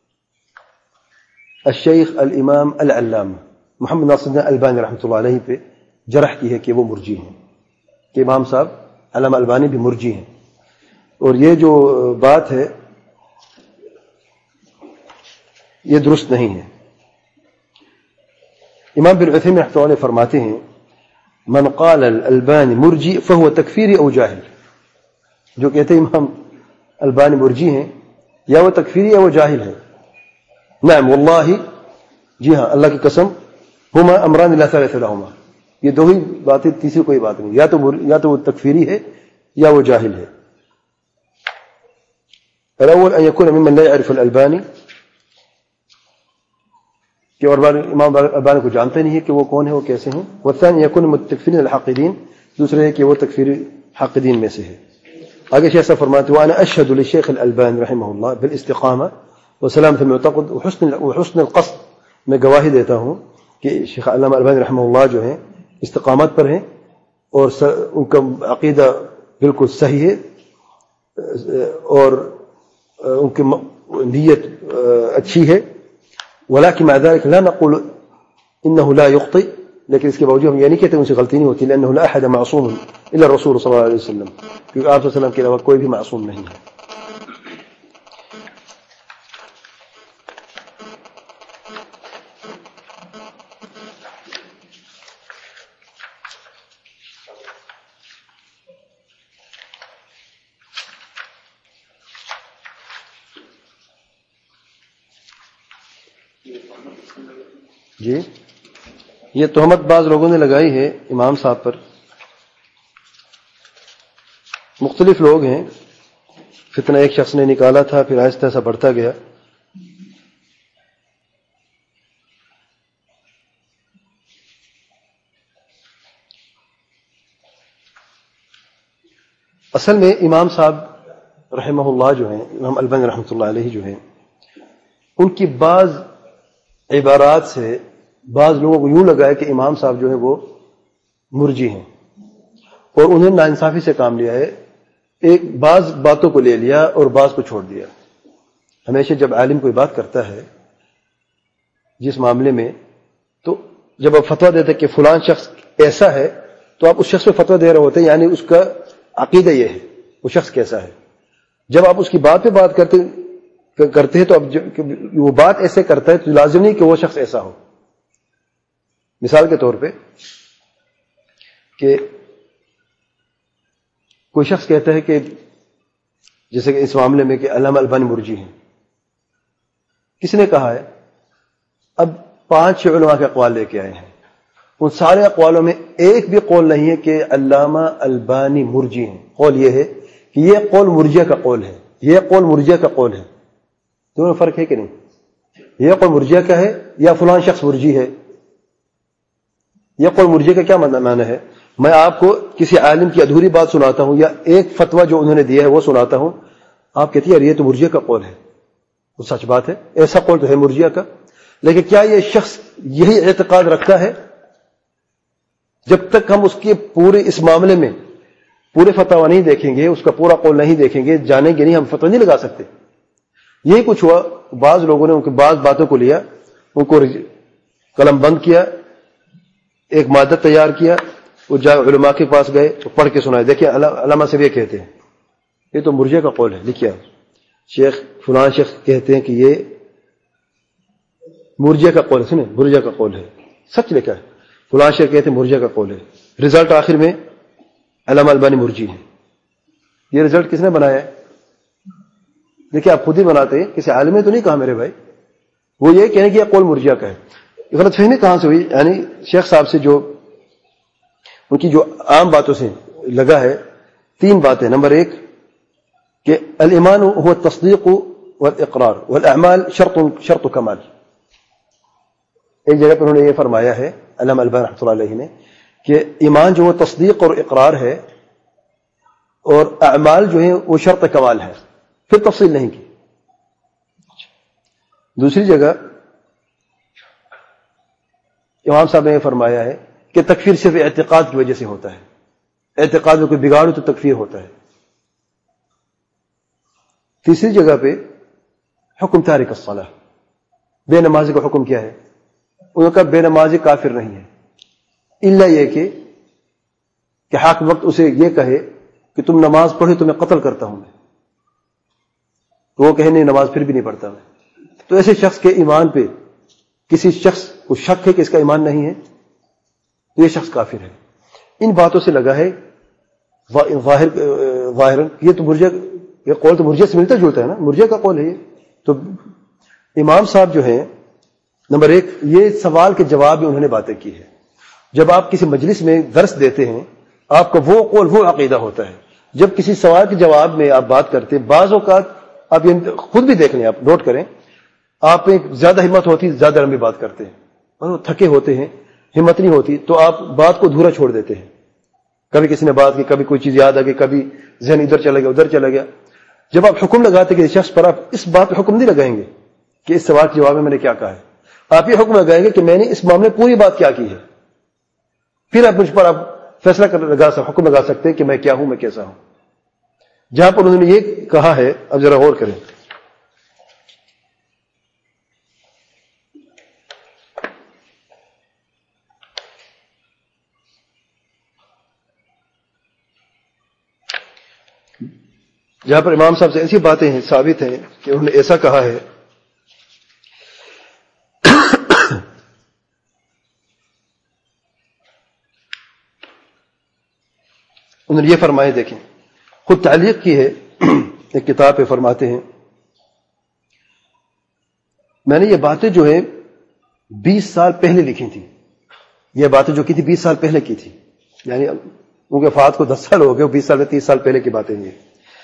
S1: الشیخ الامام العلامہ محمد ناصر الدین البانی رحمۃ اللہ علیہ پہ جرح کی ہے کہ وہ مرجی ہیں، کہ امام صاحب علامہ البانی بھی مرجی ہیں. اور یہ جو بات ہے یہ درست نہیں ہے. امام بن عثیمین رحمۃ اللہ علیہ فرماتے ہیں من قال الالبانی مرجی فهو تکفیری او جاہل. جو کہتے ہیں امام البانی مرجی ہیں یا وہ تکفیری یا وہ جاہل ہے. نعم واللہ، جی ہاں اللہ کی قسم، ہما امران لا ثالث لہما، یہ دو ہی باتیں، تیسری کوئی بات نہیں. یا تو یا تو وہ تکفیری ہے یا وہ جاہل ہے. الاول ان يكون ممن لا يعرف الالبانی، کہ اور بار امام البانی کو جانتے نہیں ہے کہ وہ کون ہے، وہ کیسے ہیں. والثانی يكون من التکفیرین الحاقدین، دوسرے ہے کہ وہ تکفیر حاقدین میں سے ہے. آگے شیخ صاحب فرماتے ہیں وانا اشهد للشیخ الالبانی رحمہ اللہ بالاستقامہ وسلامۃ المعتقد وحسن وحسن القصد. میں گواہی دیتا ہوں کہ شیخ علامہ البانی رحمہ اللہ جو ہیں استقامت پر ہیں اور ان کا عقیدہ بالکل صحیح ہے اور ان کی نیت اچھی ہے. ولكن مع ذلك لا نقول انه لا يخطئ، لیکن اس کے باوجود ہم یہ نہیں کہتے ان سے غلطی نہیں ہوتی. لانه لا احد معصوم الا الرسول صلی اللہ علیہ وسلم، کیونکہ آپ صلی اللہ علیہ وسلم کے علاوہ کوئی بھی معصوم نہیں ہے. جی یہ تہمت بعض لوگوں نے لگائی ہے امام صاحب پر. مختلف لوگ ہیں، فتنہ ایک شخص نے نکالا تھا، پھر آہستہ آہستہ بڑھتا گیا. اصل میں امام صاحب رحمہ اللہ جو ہیں، امام البانی رحمۃ اللہ علیہ جو ہیں، ان کی بعض عبارات سے بعض لوگوں کو یوں لگا ہے کہ امام صاحب جو ہے وہ مرجی ہیں اور انہیں ناانصافی سے کام لیا ہے. ایک بعض باتوں کو لے لیا اور بعض کو چھوڑ دیا. ہمیشہ جب عالم کوئی بات کرتا ہے جس معاملے میں، تو جب آپ فتویٰ دیتے کہ فلان شخص ایسا ہے تو آپ اس شخص پہ فتویٰ دے رہے ہوتے ہیں، یعنی اس کا عقیدہ یہ ہے وہ شخص کیسا ہے۔ جب آپ اس کی بات پہ بات کرتے کرتے ہیں تو اب وہ بات ایسے کرتا ہے تو لازم نہیں کہ وہ شخص ایسا ہو۔ مثال کے طور پہ کہ کوئی شخص کہتا ہے کہ جیسے کہ اس معاملے میں کہ علامہ البانی مرجی ہیں، کس نے کہا ہے؟ اب پانچ علماء کے اقوال لے کے آئے ہیں، ان سارے اقوالوں میں ایک بھی قول نہیں ہے کہ علامہ البانی مرجی ہیں۔ قول یہ ہے کہ یہ قول مرجیہ کا قول ہے، یہ قول مرجیہ کا قول ہے۔ دونوں فرق ہے کہ نہیں؟ یہ قول مرجیہ کا ہے یا فلان شخص مرجی ہے؟ یہ قول مرجیہ کا کیا معنی ہے؟ میں آپ کو کسی عالم کی ادھوری بات سناتا ہوں یا ایک فتویٰ جو انہوں نے دیا ہے وہ سناتا ہوں، آپ کہتی ہیں یہ تو مرجیہ کا قول ہے، وہ سچ بات ہے، ایسا قول تو ہے مرجیہ کا، لیکن کیا یہ شخص یہی اعتقاد رکھتا ہے؟ جب تک ہم اس کے پورے اس معاملے میں پورے فتویٰ نہیں دیکھیں گے، اس کا پورا قول نہیں دیکھیں گے، جانیں گے نہیں، ہم فتویٰ نہیں لگا سکتے۔ یہی کچھ ہوا، بعض لوگوں نے ان کی بعض باتوں کو لیا، ان کو قلم بند کیا، ایک مادہ تیار کیا، وہ جا علماء کے پاس گئے تو پڑھ کے سنائے، دیکھیں علامہ سے یہ کہتے ہیں، یہ تو مرجیہ کا قول ہے، لکھیا شیخ فلان شیخ کہتے ہیں کہ یہ مرجیہ کا قول ہے، سنیں مرجیہ کا قول ہے، سچ لکھا ہے، فلان شیخ کہتے ہیں مرجیہ کا قول ہے، رزلٹ آخر میں علامہ البانی مرجی ہے۔ یہ رزلٹ کس نے بنایا ہے؟ دیکھیں آپ خود ہی بناتے ہیں، کسی عالم نے تو نہیں کہا میرے بھائی، وہ یہ کہنے کہ یہ قول مرجیہ کا ہے۔ غلط فہمی کہاں سے ہوئی؟ یعنی شیخ صاحب سے جو ان کی جو عام باتوں سے لگا ہے، تین باتیں۔ نمبر ایک کہ الایمان هو التصدیق والاقرار والاعمال شرط شرط کمال۔ ایک جگہ پر انہوں نے یہ فرمایا ہے علامہ البانی رحمۃ اللہ علیہ نے کہ ایمان جو ہے تصدیق اور اقرار ہے، اور اعمال جو ہیں وہ شرط کمال ہے، پھر تفصیل نہیں کی۔ دوسری جگہ امام صاحب نے یہ فرمایا ہے کہ تکفیر صرف اعتقاد کی وجہ سے ہوتا ہے، اعتقاد میں کوئی بگاڑ ہو تو تکفیر ہوتا ہے۔ تیسری جگہ پہ حکم تارک الصلاۃ، بے نمازی کا حکم کیا ہے؟ انہوں نے کہا بے نمازی کافر نہیں ہے، الا یہ کہ کہ حق وقت اسے یہ کہے کہ تم نماز پڑھے تو میں قتل کرتا ہوں میں، تو وہ کہے نہیں نماز پھر بھی نہیں پڑھتا میں، تو ایسے شخص کے ایمان پہ کسی شخص کو شک ہے کہ اس کا ایمان نہیں ہے تو یہ شخص کافر ہے۔ ان باتوں سے لگا ہے ظاہر ظاہر یہ تو مرجیہ، یہ قول تو مرجیہ سے ملتا جلتا ہے نا، مرجیہ کا قول ہے یہ۔ تو امام صاحب جو ہیں، نمبر ایک یہ سوال کے جواب میں انہوں نے باتیں کی ہے۔ جب آپ کسی مجلس میں درس دیتے ہیں، آپ کا وہ قول وہ عقیدہ ہوتا ہے۔ جب کسی سوال کے جواب میں آپ بات کرتے ہیں، بعض اوقات آپ یہ خود بھی دیکھ لیں، آپ نوٹ کریں، آپ میں زیادہ ہمت ہوتی زیادہ لمبی بات کرتے ہیں، اور وہ تھکے ہوتے ہیں، ہمت نہیں ہوتی تو آپ بات کو ادھورا چھوڑ دیتے ہیں۔ کبھی کسی نے بات کی، کبھی کوئی چیز یاد آ گئی، کبھی ذہن ادھر چلا گیا ادھر چلا گیا۔ جب آپ حکم لگاتے کہ شخص پر، آپ اس بات پہ حکم نہیں لگائیں گے کہ اس سوال کے جواب میں میں نے کیا کہا ہے، آپ یہ حکم لگائیں گے کہ میں نے اس معاملے پوری بات کیا کی ہے، پھر آپ مجھ پر آپ فیصلہ کر لگا سکتے، حکم لگا سکتے ہیں کہ میں کیا ہوں، میں کیسا ہوں۔ جہاں پر انہوں نے یہ کہا ہے، اب ذرا غور کریں، جہاں پر امام صاحب سے ایسی باتیں ہیں ثابت ہیں کہ انہوں نے ایسا کہا ہے، انہوں نے یہ فرمائے، دیکھیں خود تعلیق کی ہے ایک کتاب پہ، فرماتے ہیں میں نے یہ باتیں جو ہیں بیس سال پہلے لکھی تھی، یہ باتیں جو کی تھی بیس سال پہلے کی تھی، یعنی ان کے وفات کو دس سال ہو گئے، بیس سال میں تیس سال پہلے کی باتیں یہ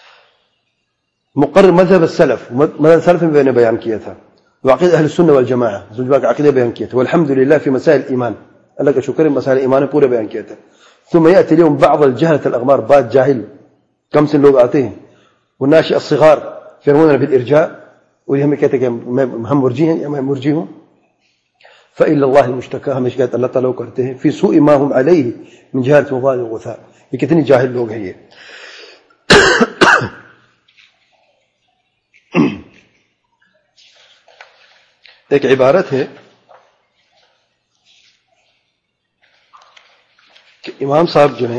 S1: مقرر مذہب السلف، مذہب سلف میں میں نے بیان کیا تھا، وعقیدہ اہل السنہ والجماعہ زوجبہ کا عقیدہ بیان کیا تھا، والحمدللہ فی مسائل ایمان، اللہ کا شکر ہے مسائل ایمان پورے بیان کیا تھا۔ ثم یأتی اليوم بعض الجہلة الاغمار، بعض جاہل کم سے لوگ آتے ہیں، والناشئ الصغار فرمون بالارجاء، اور ہمیں کہتے ہیں کہ ہم مرجی ہیں یا میں مرجی ہوں، فإلى الله المشتكى، ہمیں شکایت اللہ تعالیٰ کو کرتے ہیں، فی سوء ما هم علیہ من جہالة وغال وغثاء، یہ کتنی جاہل لوگ ہیں یہ۔ ایک عبارت ہے کہ امام صاحب جو ہیں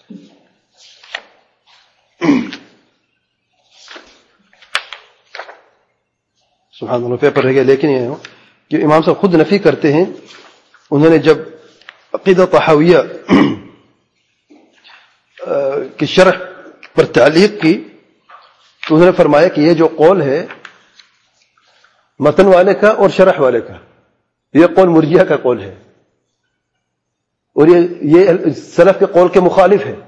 S1: سبحان اللہ پیپر رہ گیا لیکن یہ کہ امام صاحب خود نفی کرتے ہیں. انہوں نے جب عقیدہ طحاویہ کی شرح پر تعلیق کی تو انہوں نے فرمایا کہ یہ جو قول ہے متن والے کا اور شرح والے کا، یہ قول مرجیہ کا قول ہے اور یہ یہ سلف کے قول کے مخالف ہے.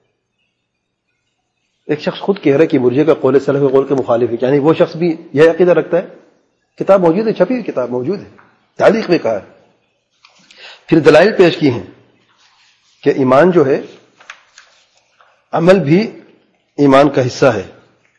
S1: ایک شخص خود کہہ رہا ہے کہ مرجیہ کا قول سلف کے قول کے مخالف ہے، یعنی وہ شخص بھی یہ عقیدہ رکھتا ہے. کتاب موجود ہے، چھپی ہوئی کتاب موجود ہے، تعلیق میں کہا ہے. پھر دلائل پیش کی ہیں کہ ایمان جو ہے عمل بھی ایمان کا حصہ ہے.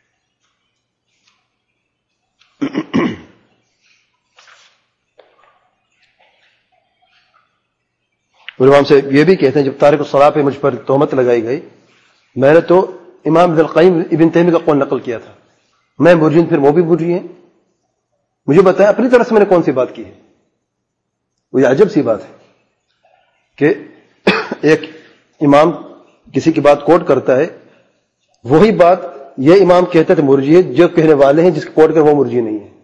S1: اور امام سے یہ بھی کہتے ہیں جب تارک الصلاۃ پہ مجھ پر تہمت لگائی گئی میں نے تو امام ابن القیم ابن تیمیہ کا قول نقل کیا تھا، میں مرجی پھر وہ بھی مرجی ہیں. مجھے بتایا اپنی طرف سے میں نے کون سی بات کی ہے. وہ یہ عجب سی بات ہے کہ ایک امام کسی کی بات کوٹ کرتا ہے، وہی بات یہ امام کہتے تھے مرجی ہے جو کہنے والے ہیں جس کو کوٹ کر وہ مرجی نہیں ہے.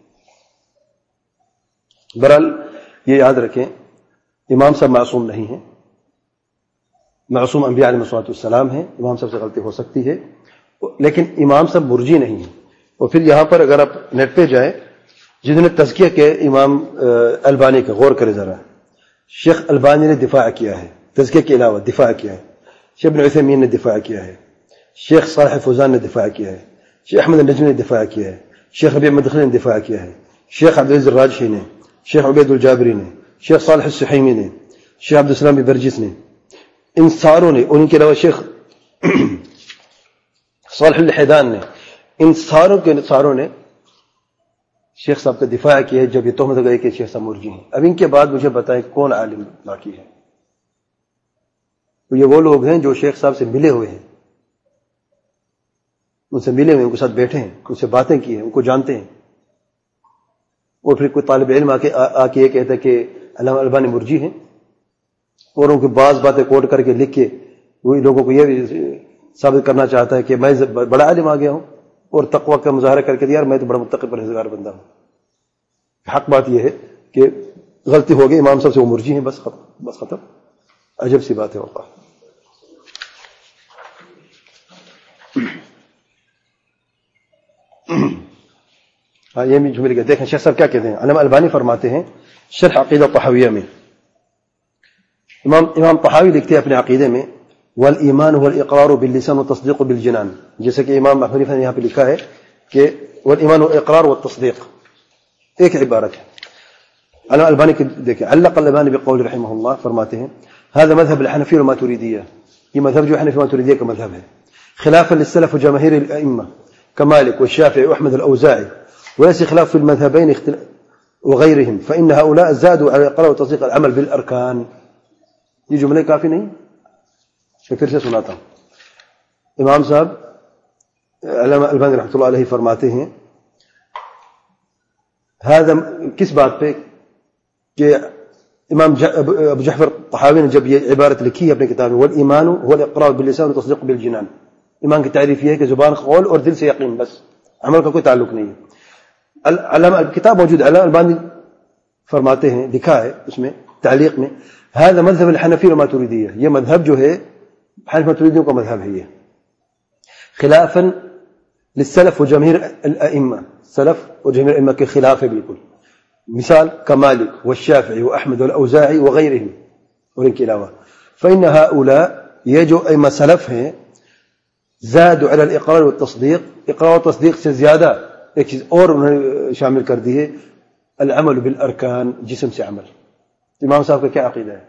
S1: بہرحال یہ یاد رکھیں امام صاحب معصوم نہیں ہیں، معصوم انبیاء علیہ الصلوۃ والسلام ہیں. امام صاحب سے غلطی ہو سکتی ہے لیکن امام صاحب مرجی نہیں ہیں. اور پھر یہاں پر اگر آپ نیٹ پہ جائیں جنہوں نے تزکیہ کے امام البانی کا غور کرے ذرا، شیخ البانی نے دفاع کیا ہے، تزکیہ کے علاوہ دفاع کیا ہے. شیخ ابن عثیمین نے دفاع کیا ہے، شیخ صالح فوزان نے دفاع کیا ہے، شیخ احمد النجمی نے دفاع کیا ہے، شیخ ربیع مدخلی نے دفاع کیا ہے، شیخ عبدالعزیز الراجحی نے، شیخ عبید الجابری نے، شیخ صالح السحیمی نے، شیخ عبدالسلام بن برجس نے، ان ساروں نے، ان کے علاوہ شیخ صالح الحیدان نے، ان ساروں کے ساروں نے شیخ صاحب کا دفاع کیا ہے جب یہ تہمت گئی کہ شیخ صاحب مرجی ہیں. اب ان کے بعد مجھے بتائیں کون عالم باقی ہے؟ تو یہ وہ لوگ ہیں جو شیخ صاحب سے ملے ہوئے ہیں، ان سے ملے ہوئے ہیں، ان کے ساتھ بیٹھے ہیں، ان سے باتیں کی ہیں، ان کو جانتے ہیں. اور پھر کوئی طالب علم آ کے آ کے یہ کہتا ہے کہ علامہ البانی مرجی ہیں اور ان کی بعض باتیں کوٹ کر کے لکھ کے وہی لوگوں کو یہ ثابت کرنا چاہتا ہے کہ میں بڑا عالم آ گیا ہوں اور تقوی کا مظاہرہ کر کے یار میں تو بڑا متقی پرہیزگار بندہ ہوں. حق بات یہ ہے کہ غلطی ہو گئی، امام صاحب سے وہ مرجی ہیں، بس ختم بس ختم. عجب سی بات ہے واللہ. ہاں یہ بھی جملے کے دیکھیں شیخ صاحب کیا کہتے ہیں. علامہ البانی فرماتے ہیں شرح عقیدہ طحاویہ میں، امام امام طحاوی لکھتے ہیں اپنے عقیدے میں والایمان هو الاقرار باللسان والتصدیق بالجنان، جیسے کہ امام ابو حنیفہ نے یہاں پہ لکھا ہے کہ والایمان هو الاقرار والتصدیق، ایک عبارت ہے. علامہ البانی کے دیکھیں علق البانی بقول رحمہ اللہ فرماتے ہیں هذا مذهب الحنفیہ والماتریدیہ، یہ مذہب جو حنفی والماتریدیہ کا مذہب ہے، خلافا للسلف وجماهير الائمه كمالك والشافعي واحمد الاوزاعي، وليس خلاف في المذهبين وغيرهم فان هؤلاء زادوا على الاقرار والتصديق العمل بالاركان. یہ جملے کافی نہیں، میں پھر سے سناتا ہوں. امام صاحب علامہ البانی رحمۃ اللہ علیہ فرماتے ہیں هذا کس بات پہ کہ امام ابو جعفر طحاوی نے جب یہ عبارت لکھی ہے اپنی کتاب میں والایمان هو الاقرار باللسان والتصدیق بالجنان، ایمان کی تعریف یہ ہے کہ زبان قول اور دل سے یقین، بس عمل کا کوئی تعلق نہیں ہے. علامہ کتاب موجود ہے، علامہ البانی فرماتے ہیں لکھا ہے اس میں تعلیق میں هذا مذهب الحنفی والماتریدیہ، یہ مذہب جو ہے حنفی ماتریدیوں کا مذہب ہے، یہ خلافا للسلف وجماهير الائمه، سلف اور جماهير الائمه کے خلاف ہے بالکل. مثال كمالك والشافعي واحمد والاوزاعي وغيرهم، اور ان کے علاوہ فان هؤلاء یہ جو ائمہ سلف ہیں زادوا على الاقرار والتصديق، اقرار و تصدیق سے زیادہ ایک چیز اور انہوں نے شامل کر دی ہے العمل بالارکان، جسم سے عمل. امام صاحب کا کیا عقیدہ ہے؟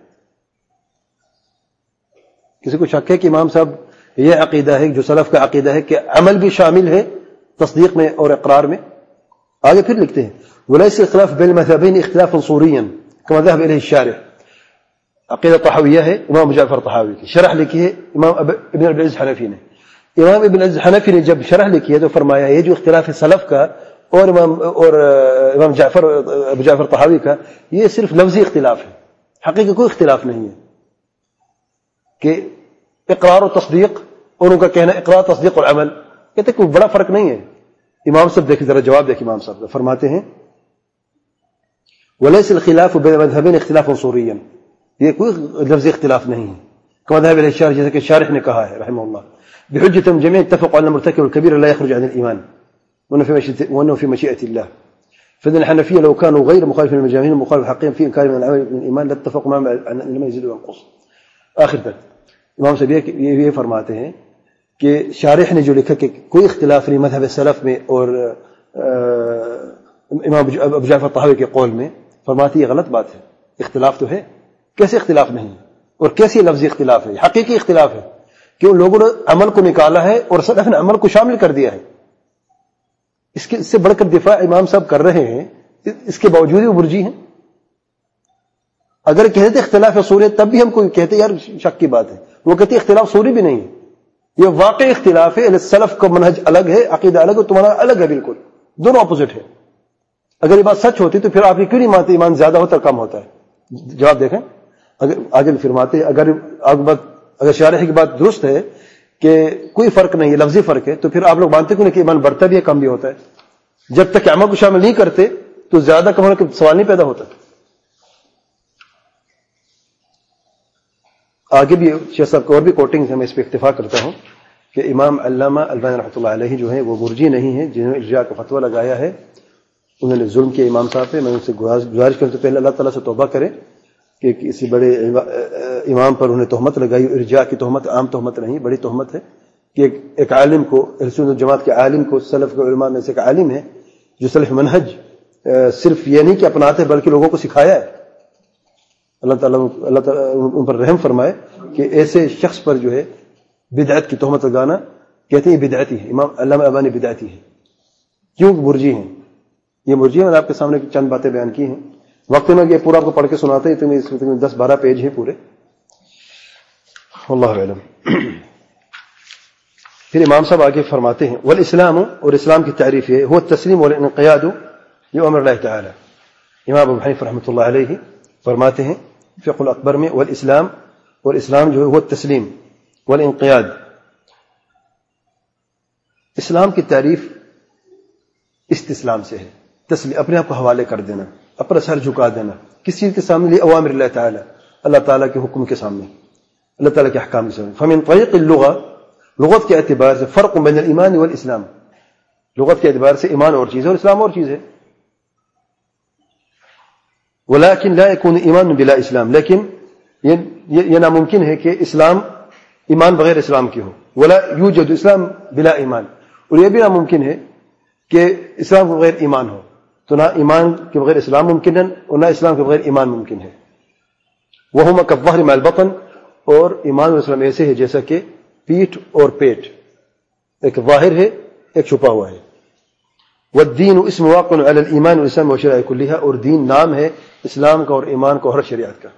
S1: کسی کو شک ہے کہ امام صاحب یہ عقیدہ ہے جو سلف کا عقیدہ ہے کہ عمل بھی شامل ہے تصدیق میں اور اقرار میں؟ آگے پھر لکھتے ہیں وليس الخلاف بين المذهبين اختلافا صوريا كما ذهب اليه الشارح. عقیدہ طحاویہ ہے امام ابو جعفر طحاوی کی، شرح لکھی ہے امام ابن عبد العزیز حنفی نے. امام ابن عبد العزیز حنفی نے جب شرح لکھی ہے تو فرمایا یہ جو اختلاف ہے سلف کا اور امام اور امام جعفر ابو جعفر طحاوی کا یہ صرف لفظی اختلاف ہے، حقیقی کوئی اختلاف نہیں ہے کہ اقرار و تصدیق اور ان کا کہنا اقرار تصدیق اور عمل، کہتے کوئی بڑا فرق نہیں ہے. امام صاحب دیکھیں ذرا جواب دیکھیں، امام صاحب فرماتے ہیں ولیس الخلاف بین مذہبین اختلاف صوریا، یہ کوئی لفظی اختلاف نہیں ہے مذہب الاشار، جیسے کہ شارح نے کہا ہے رحمہ اللہ بحجة جميع اتفقوا ان المرتكب الكبير لا يخرج عن الايمان وانه في مشيئة الله، فإن الحنفية لو كانوا غير مخالفين للمجاهيل مخالف حقهم في انكار من العمل من الايمان لاتفقوا معهم ان الإيمان يزيد وينقص. آخر تک امام صاحب یہ فرماتے ہیں کہ شارح نے جو لکھا کہ کوئی اختلاف نہیں مذہب سلف میں اور امام ابو جعفر طحاوی کے قول میں، فرماتے یہ غلط بات ہے، اختلاف تو ہے. کیسے اختلاف نہیں ہے اور کیسے لفظی اختلاف ہے؟ حقیقی اختلاف ہے کہ ان لوگوں نے عمل کو نکالا ہے اور سلف نے عمل کو شامل کر دیا ہے. اس کے اس سے بڑھ کر دفاع امام صاحب کر رہے ہیں، اس کے باوجود وہ مرجی ہیں. اگر کہتے اختلاف صوری تب بھی ہم کو کہتے یار شک کی بات ہے، وہ کہتے اختلاف صوری بھی نہیں ہے، یہ واقعی اختلاف ہے. سلف کا منہج الگ ہے، عقیدہ الگ ہے، تمہارا الگ ہے، بالکل دونوں اپوزٹ ہے. اگر یہ بات سچ ہوتی تو پھر آپ یہ کیوں نہیں مانتے ایمان زیادہ ہوتا کم ہوتا ہے؟ جواب دیکھیں. اگر آگے فرماتے اگر اگر شارح کی بات درست ہے کہ کوئی فرق نہیں ہے، لفظی فرق ہے، تو پھر آپ لوگ مانتے کیوں نہیں کہ ایمان بڑھتا بھی ہے کم بھی ہوتا ہے؟ جب تک عمل کو شامل نہیں کرتے تو زیادہ کم ہونے کا سوال نہیں پیدا ہوتا. آگے بھی شیخ صاحب کو اور بھی کوٹنگ ہے، میں اس پہ اکتفا کرتا ہوں کہ امام علامہ البانی رحمۃ اللہ علیہ جو ہیں وہ مرجی نہیں ہیں، جنہوں نے ارجاء کا فتویٰ لگایا ہے. انہوں نے ظلم کیا امام صاحب پہ. میں ان سے گزارش کرتا ہوں پہلے اللہ تعالیٰ سے توبہ کریں کہ کسی بڑے امام پر انہیں تہمت لگائی. ارجاء کی تہمت عام تہمت نہیں، بڑی تہمت ہے کہ ایک عالم کو، اہل سنت جماعت کے عالم کو، سلف کے علماء میں سے ایک عالم ہے جو سلف منہج صرف یہ نہیں کہ اپناتے بلکہ لوگوں کو سکھایا ہے. اللہ تعالیٰ اللہ تعالیٰ ان پر رحم فرمائے کہ ایسے شخص پر جو ہے بدعت کی تہمت لگانا، کہتے ہیں یہ بدعتی ہے. امام علامہ البانی بدعتی ہے. کیوں؟ مرجی ہیں. یہ مرجی ہے. میں نے آپ کے سامنے چند باتیں بیان کی ہیں. وقت میں یہ پورا آپ کو پڑھ کے سناتے ہیں تو اس میں دس بارہ پیج ہیں پورے. اللہ علم. پھر امام صاحب آگے فرماتے ہیں والاسلام، اور اسلام کی تعریف ہے هو التسلیم والانقیاد لامر اللہ تعالی. امام ابو حنیفہ رحمۃ اللہ علیہ فرماتے ہیں فقہ الاکبر میں والاسلام، اور اسلام جو ہے وہ تسلیم والانقیاد. اسلام کی تعریف استسلام سے ہے، تسلیم، اپنے آپ کو حوالے کر دینا، اپنا سر جھکا دینا کس چیز کے سامنے؟ اوامر اللہ تعالی، اللہ تعالیٰ کے حکم کے سامنے، اللہ تعالیٰ کے احکام کے سامنے. فمن طریق اللغہ، لغت کے اعتبار سے فرق بین الایمان والاسلام، لغت کے اعتبار سے ایمان اور چیز ہے اور اسلام اور چیز ہے. ولكن لا يكون ایمان بلا اسلام، لیکن یہ, یہ ناممکن ہے کہ اسلام ایمان بغیر اسلام کی ہو. ولا یوجد اسلام بلا ایمان، اور یہ بھی ناممکن ہے کہ اسلام کے بغیر ایمان ہو. تو نہ ایمان کے بغیر اسلام ممکن ہے اور نہ اسلام کے بغیر ایمان ممکن ہے. وہما کالظہر مع البطن، اور ایمان اور اسلام ایسے ہے جیسا کہ پیٹھ اور پیٹ، ایک ظاہر ہے ایک چھپا ہوا ہے. والدین اسم واقع علی الایمان والاسلام والشرائع کلها، اور دین نام ہے اسلام کا اور ایمان کا اور شریعت کا.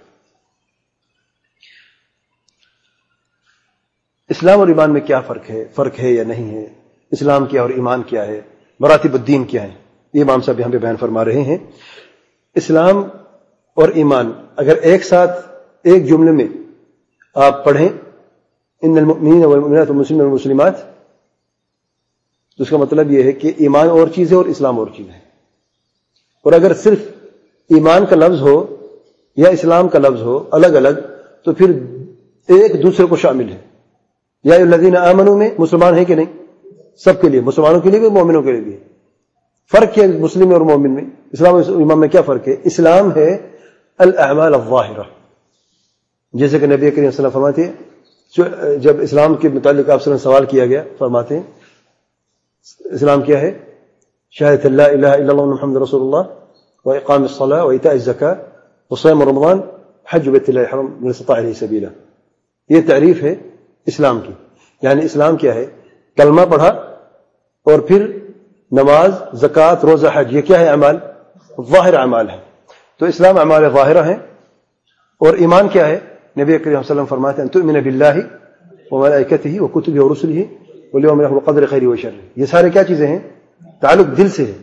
S1: اسلام اور ایمان میں کیا فرق ہے؟ فرق ہے یا نہیں ہے؟ اسلام کیا اور ایمان کیا ہے؟ مراتب الدین کیا ہے؟ یہ امام صاحب یہاں پہ بیان فرما رہے ہیں. اسلام اور ایمان اگر ایک ساتھ ایک جملے میں آپ پڑھیں ان المؤمنین والمؤمنات والمسلمین والمسلمات، تو اس کا مطلب یہ ہے کہ ایمان اور چیز ہے اور اسلام اور چیز ہے. اور اگر صرف ایمان کا لفظ ہو یا اسلام کا لفظ ہو الگ الگ تو پھر ایک دوسرے کو شامل ہے. یا الذین آمنوا میں مسلمان ہیں کہ نہیں؟ سب کے لیے، مسلمانوں کے لیے بھی مومنوں کے لیے بھی. فرق کیا مسلم اور مومن میں؟ اسلام اور ایمان میں کیا فرق ہے؟ اسلام ہے الاعمال الظاہرہ، جیسے کہ نبی کریم صلی اللہ علیہ وسلم فرماتے ہیں جب اسلام کے متعلق آپ سے سوال کیا گیا، فرماتے ہیں اسلام کیا ہے؟ شہادت لا الہ الا اللہ محمد رسول اللہ واقام الصلاۃ وایتاء الزکاۃ وصوم رمضان حج بیت اللہ الحرام من استطاع الیہ سبیلا. یہ تعریف ہے اسلام کی. یعنی اسلام کیا ہے؟ کلمہ پڑھا اور پھر نماز، زکوٰۃ، روزہ، حج. یہ کیا ہے؟ اعمال ظاہر اعمال ہے. تو اسلام اعمال ظاہرہ ہیں. اور ایمان کیا ہے؟ نبی کریم صلی اللہ علیہ وسلم فرماتے ہیں تؤمن باللہ وملائکتہ وکتبہ ورسلہ والیوم الاخر وقدر خیر و شر. یہ سارے کیا چیزیں ہیں؟ تعلق دل سے ہے.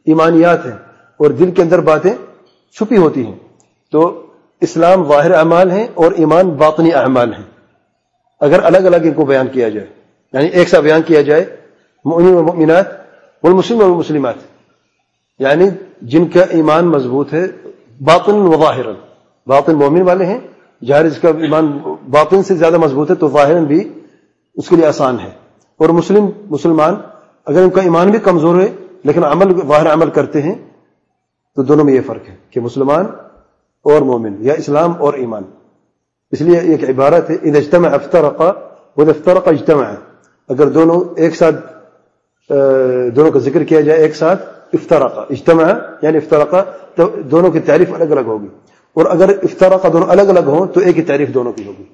S1: ایمانیات ہیں اور دل کے اندر باتیں چھپی ہوتی ہیں. تو اسلام ظاہر اعمال ہیں اور ایمان باطنی اعمال ہیں. اگر الگ الگ ان کو بیان کیا جائے، یعنی ایک ساتھ بیان کیا جائے مؤمنین و مؤمنات والمسلم والمسلمات، یعنی جن کا ایمان مضبوط ہے باطن و ظاہرا. باطن مومن والے ہیں، ظاہر اس کا ایمان باطن سے زیادہ مضبوط ہے تو ظاہرا بھی اس کے لیے آسان ہے. اور مسلم مسلمان اگر ان کا ایمان بھی کمزور ہے لیکن عمل ظاہر عمل کرتے ہیں تو دونوں میں یہ فرق ہے کہ مسلمان اور مومن یا اسلام اور ایمان. اس لیے ایک عبارت ہے اذا اجتمع افترقا واذا افترق اجتمع. اگر دونوں ایک ساتھ دونوں کا ذکر کیا جائے ایک ساتھ افترقا، اجتمع یعنی افترقا تو دونوں کی تعریف الگ الگ ہوگی، اور اگر افترقا دونوں الگ الگ ہوں تو ایک ہی تعریف دونوں کی ہوگی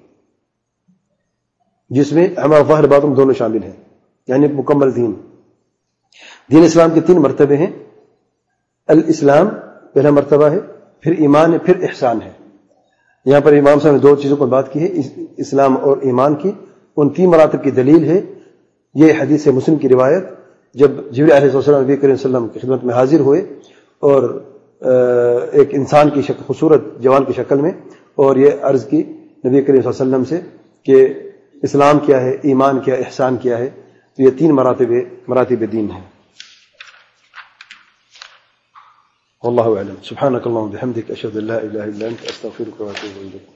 S1: جس میں ہمارا ظاہر باطن دونوں شامل ہیں، یعنی مکمل دین. دین اسلام کے تین مرتبے ہیں. الاسلام پہلا مرتبہ ہے، پھر ایمان ہے، پھر احسان ہے. یہاں پر امام صاحب نے دو چیزوں پر بات کی ہے، اسلام اور ایمان کی. ان تین مراتب کی دلیل ہے یہ حدیث مسلم کی روایت، جب جبریل علیہ السلام نبی کریم صلی اللہ علیہ وسلم کی خدمت میں حاضر ہوئے اور ایک انسان کی شکل خوبصورت جوان کی شکل میں، اور یہ عرض کی نبی کریم صلی اللہ علیہ وسلم سے کہ اسلام کیا ہے، ایمان کیا ہے، احسان کیا ہے. تو یہ تین مراتب مراتب دین ہیں. والله أعلم. سبحانك اللهم وبحمدك أشهد أن لا إله إلا أنت أستغفرك وأتوب إليك.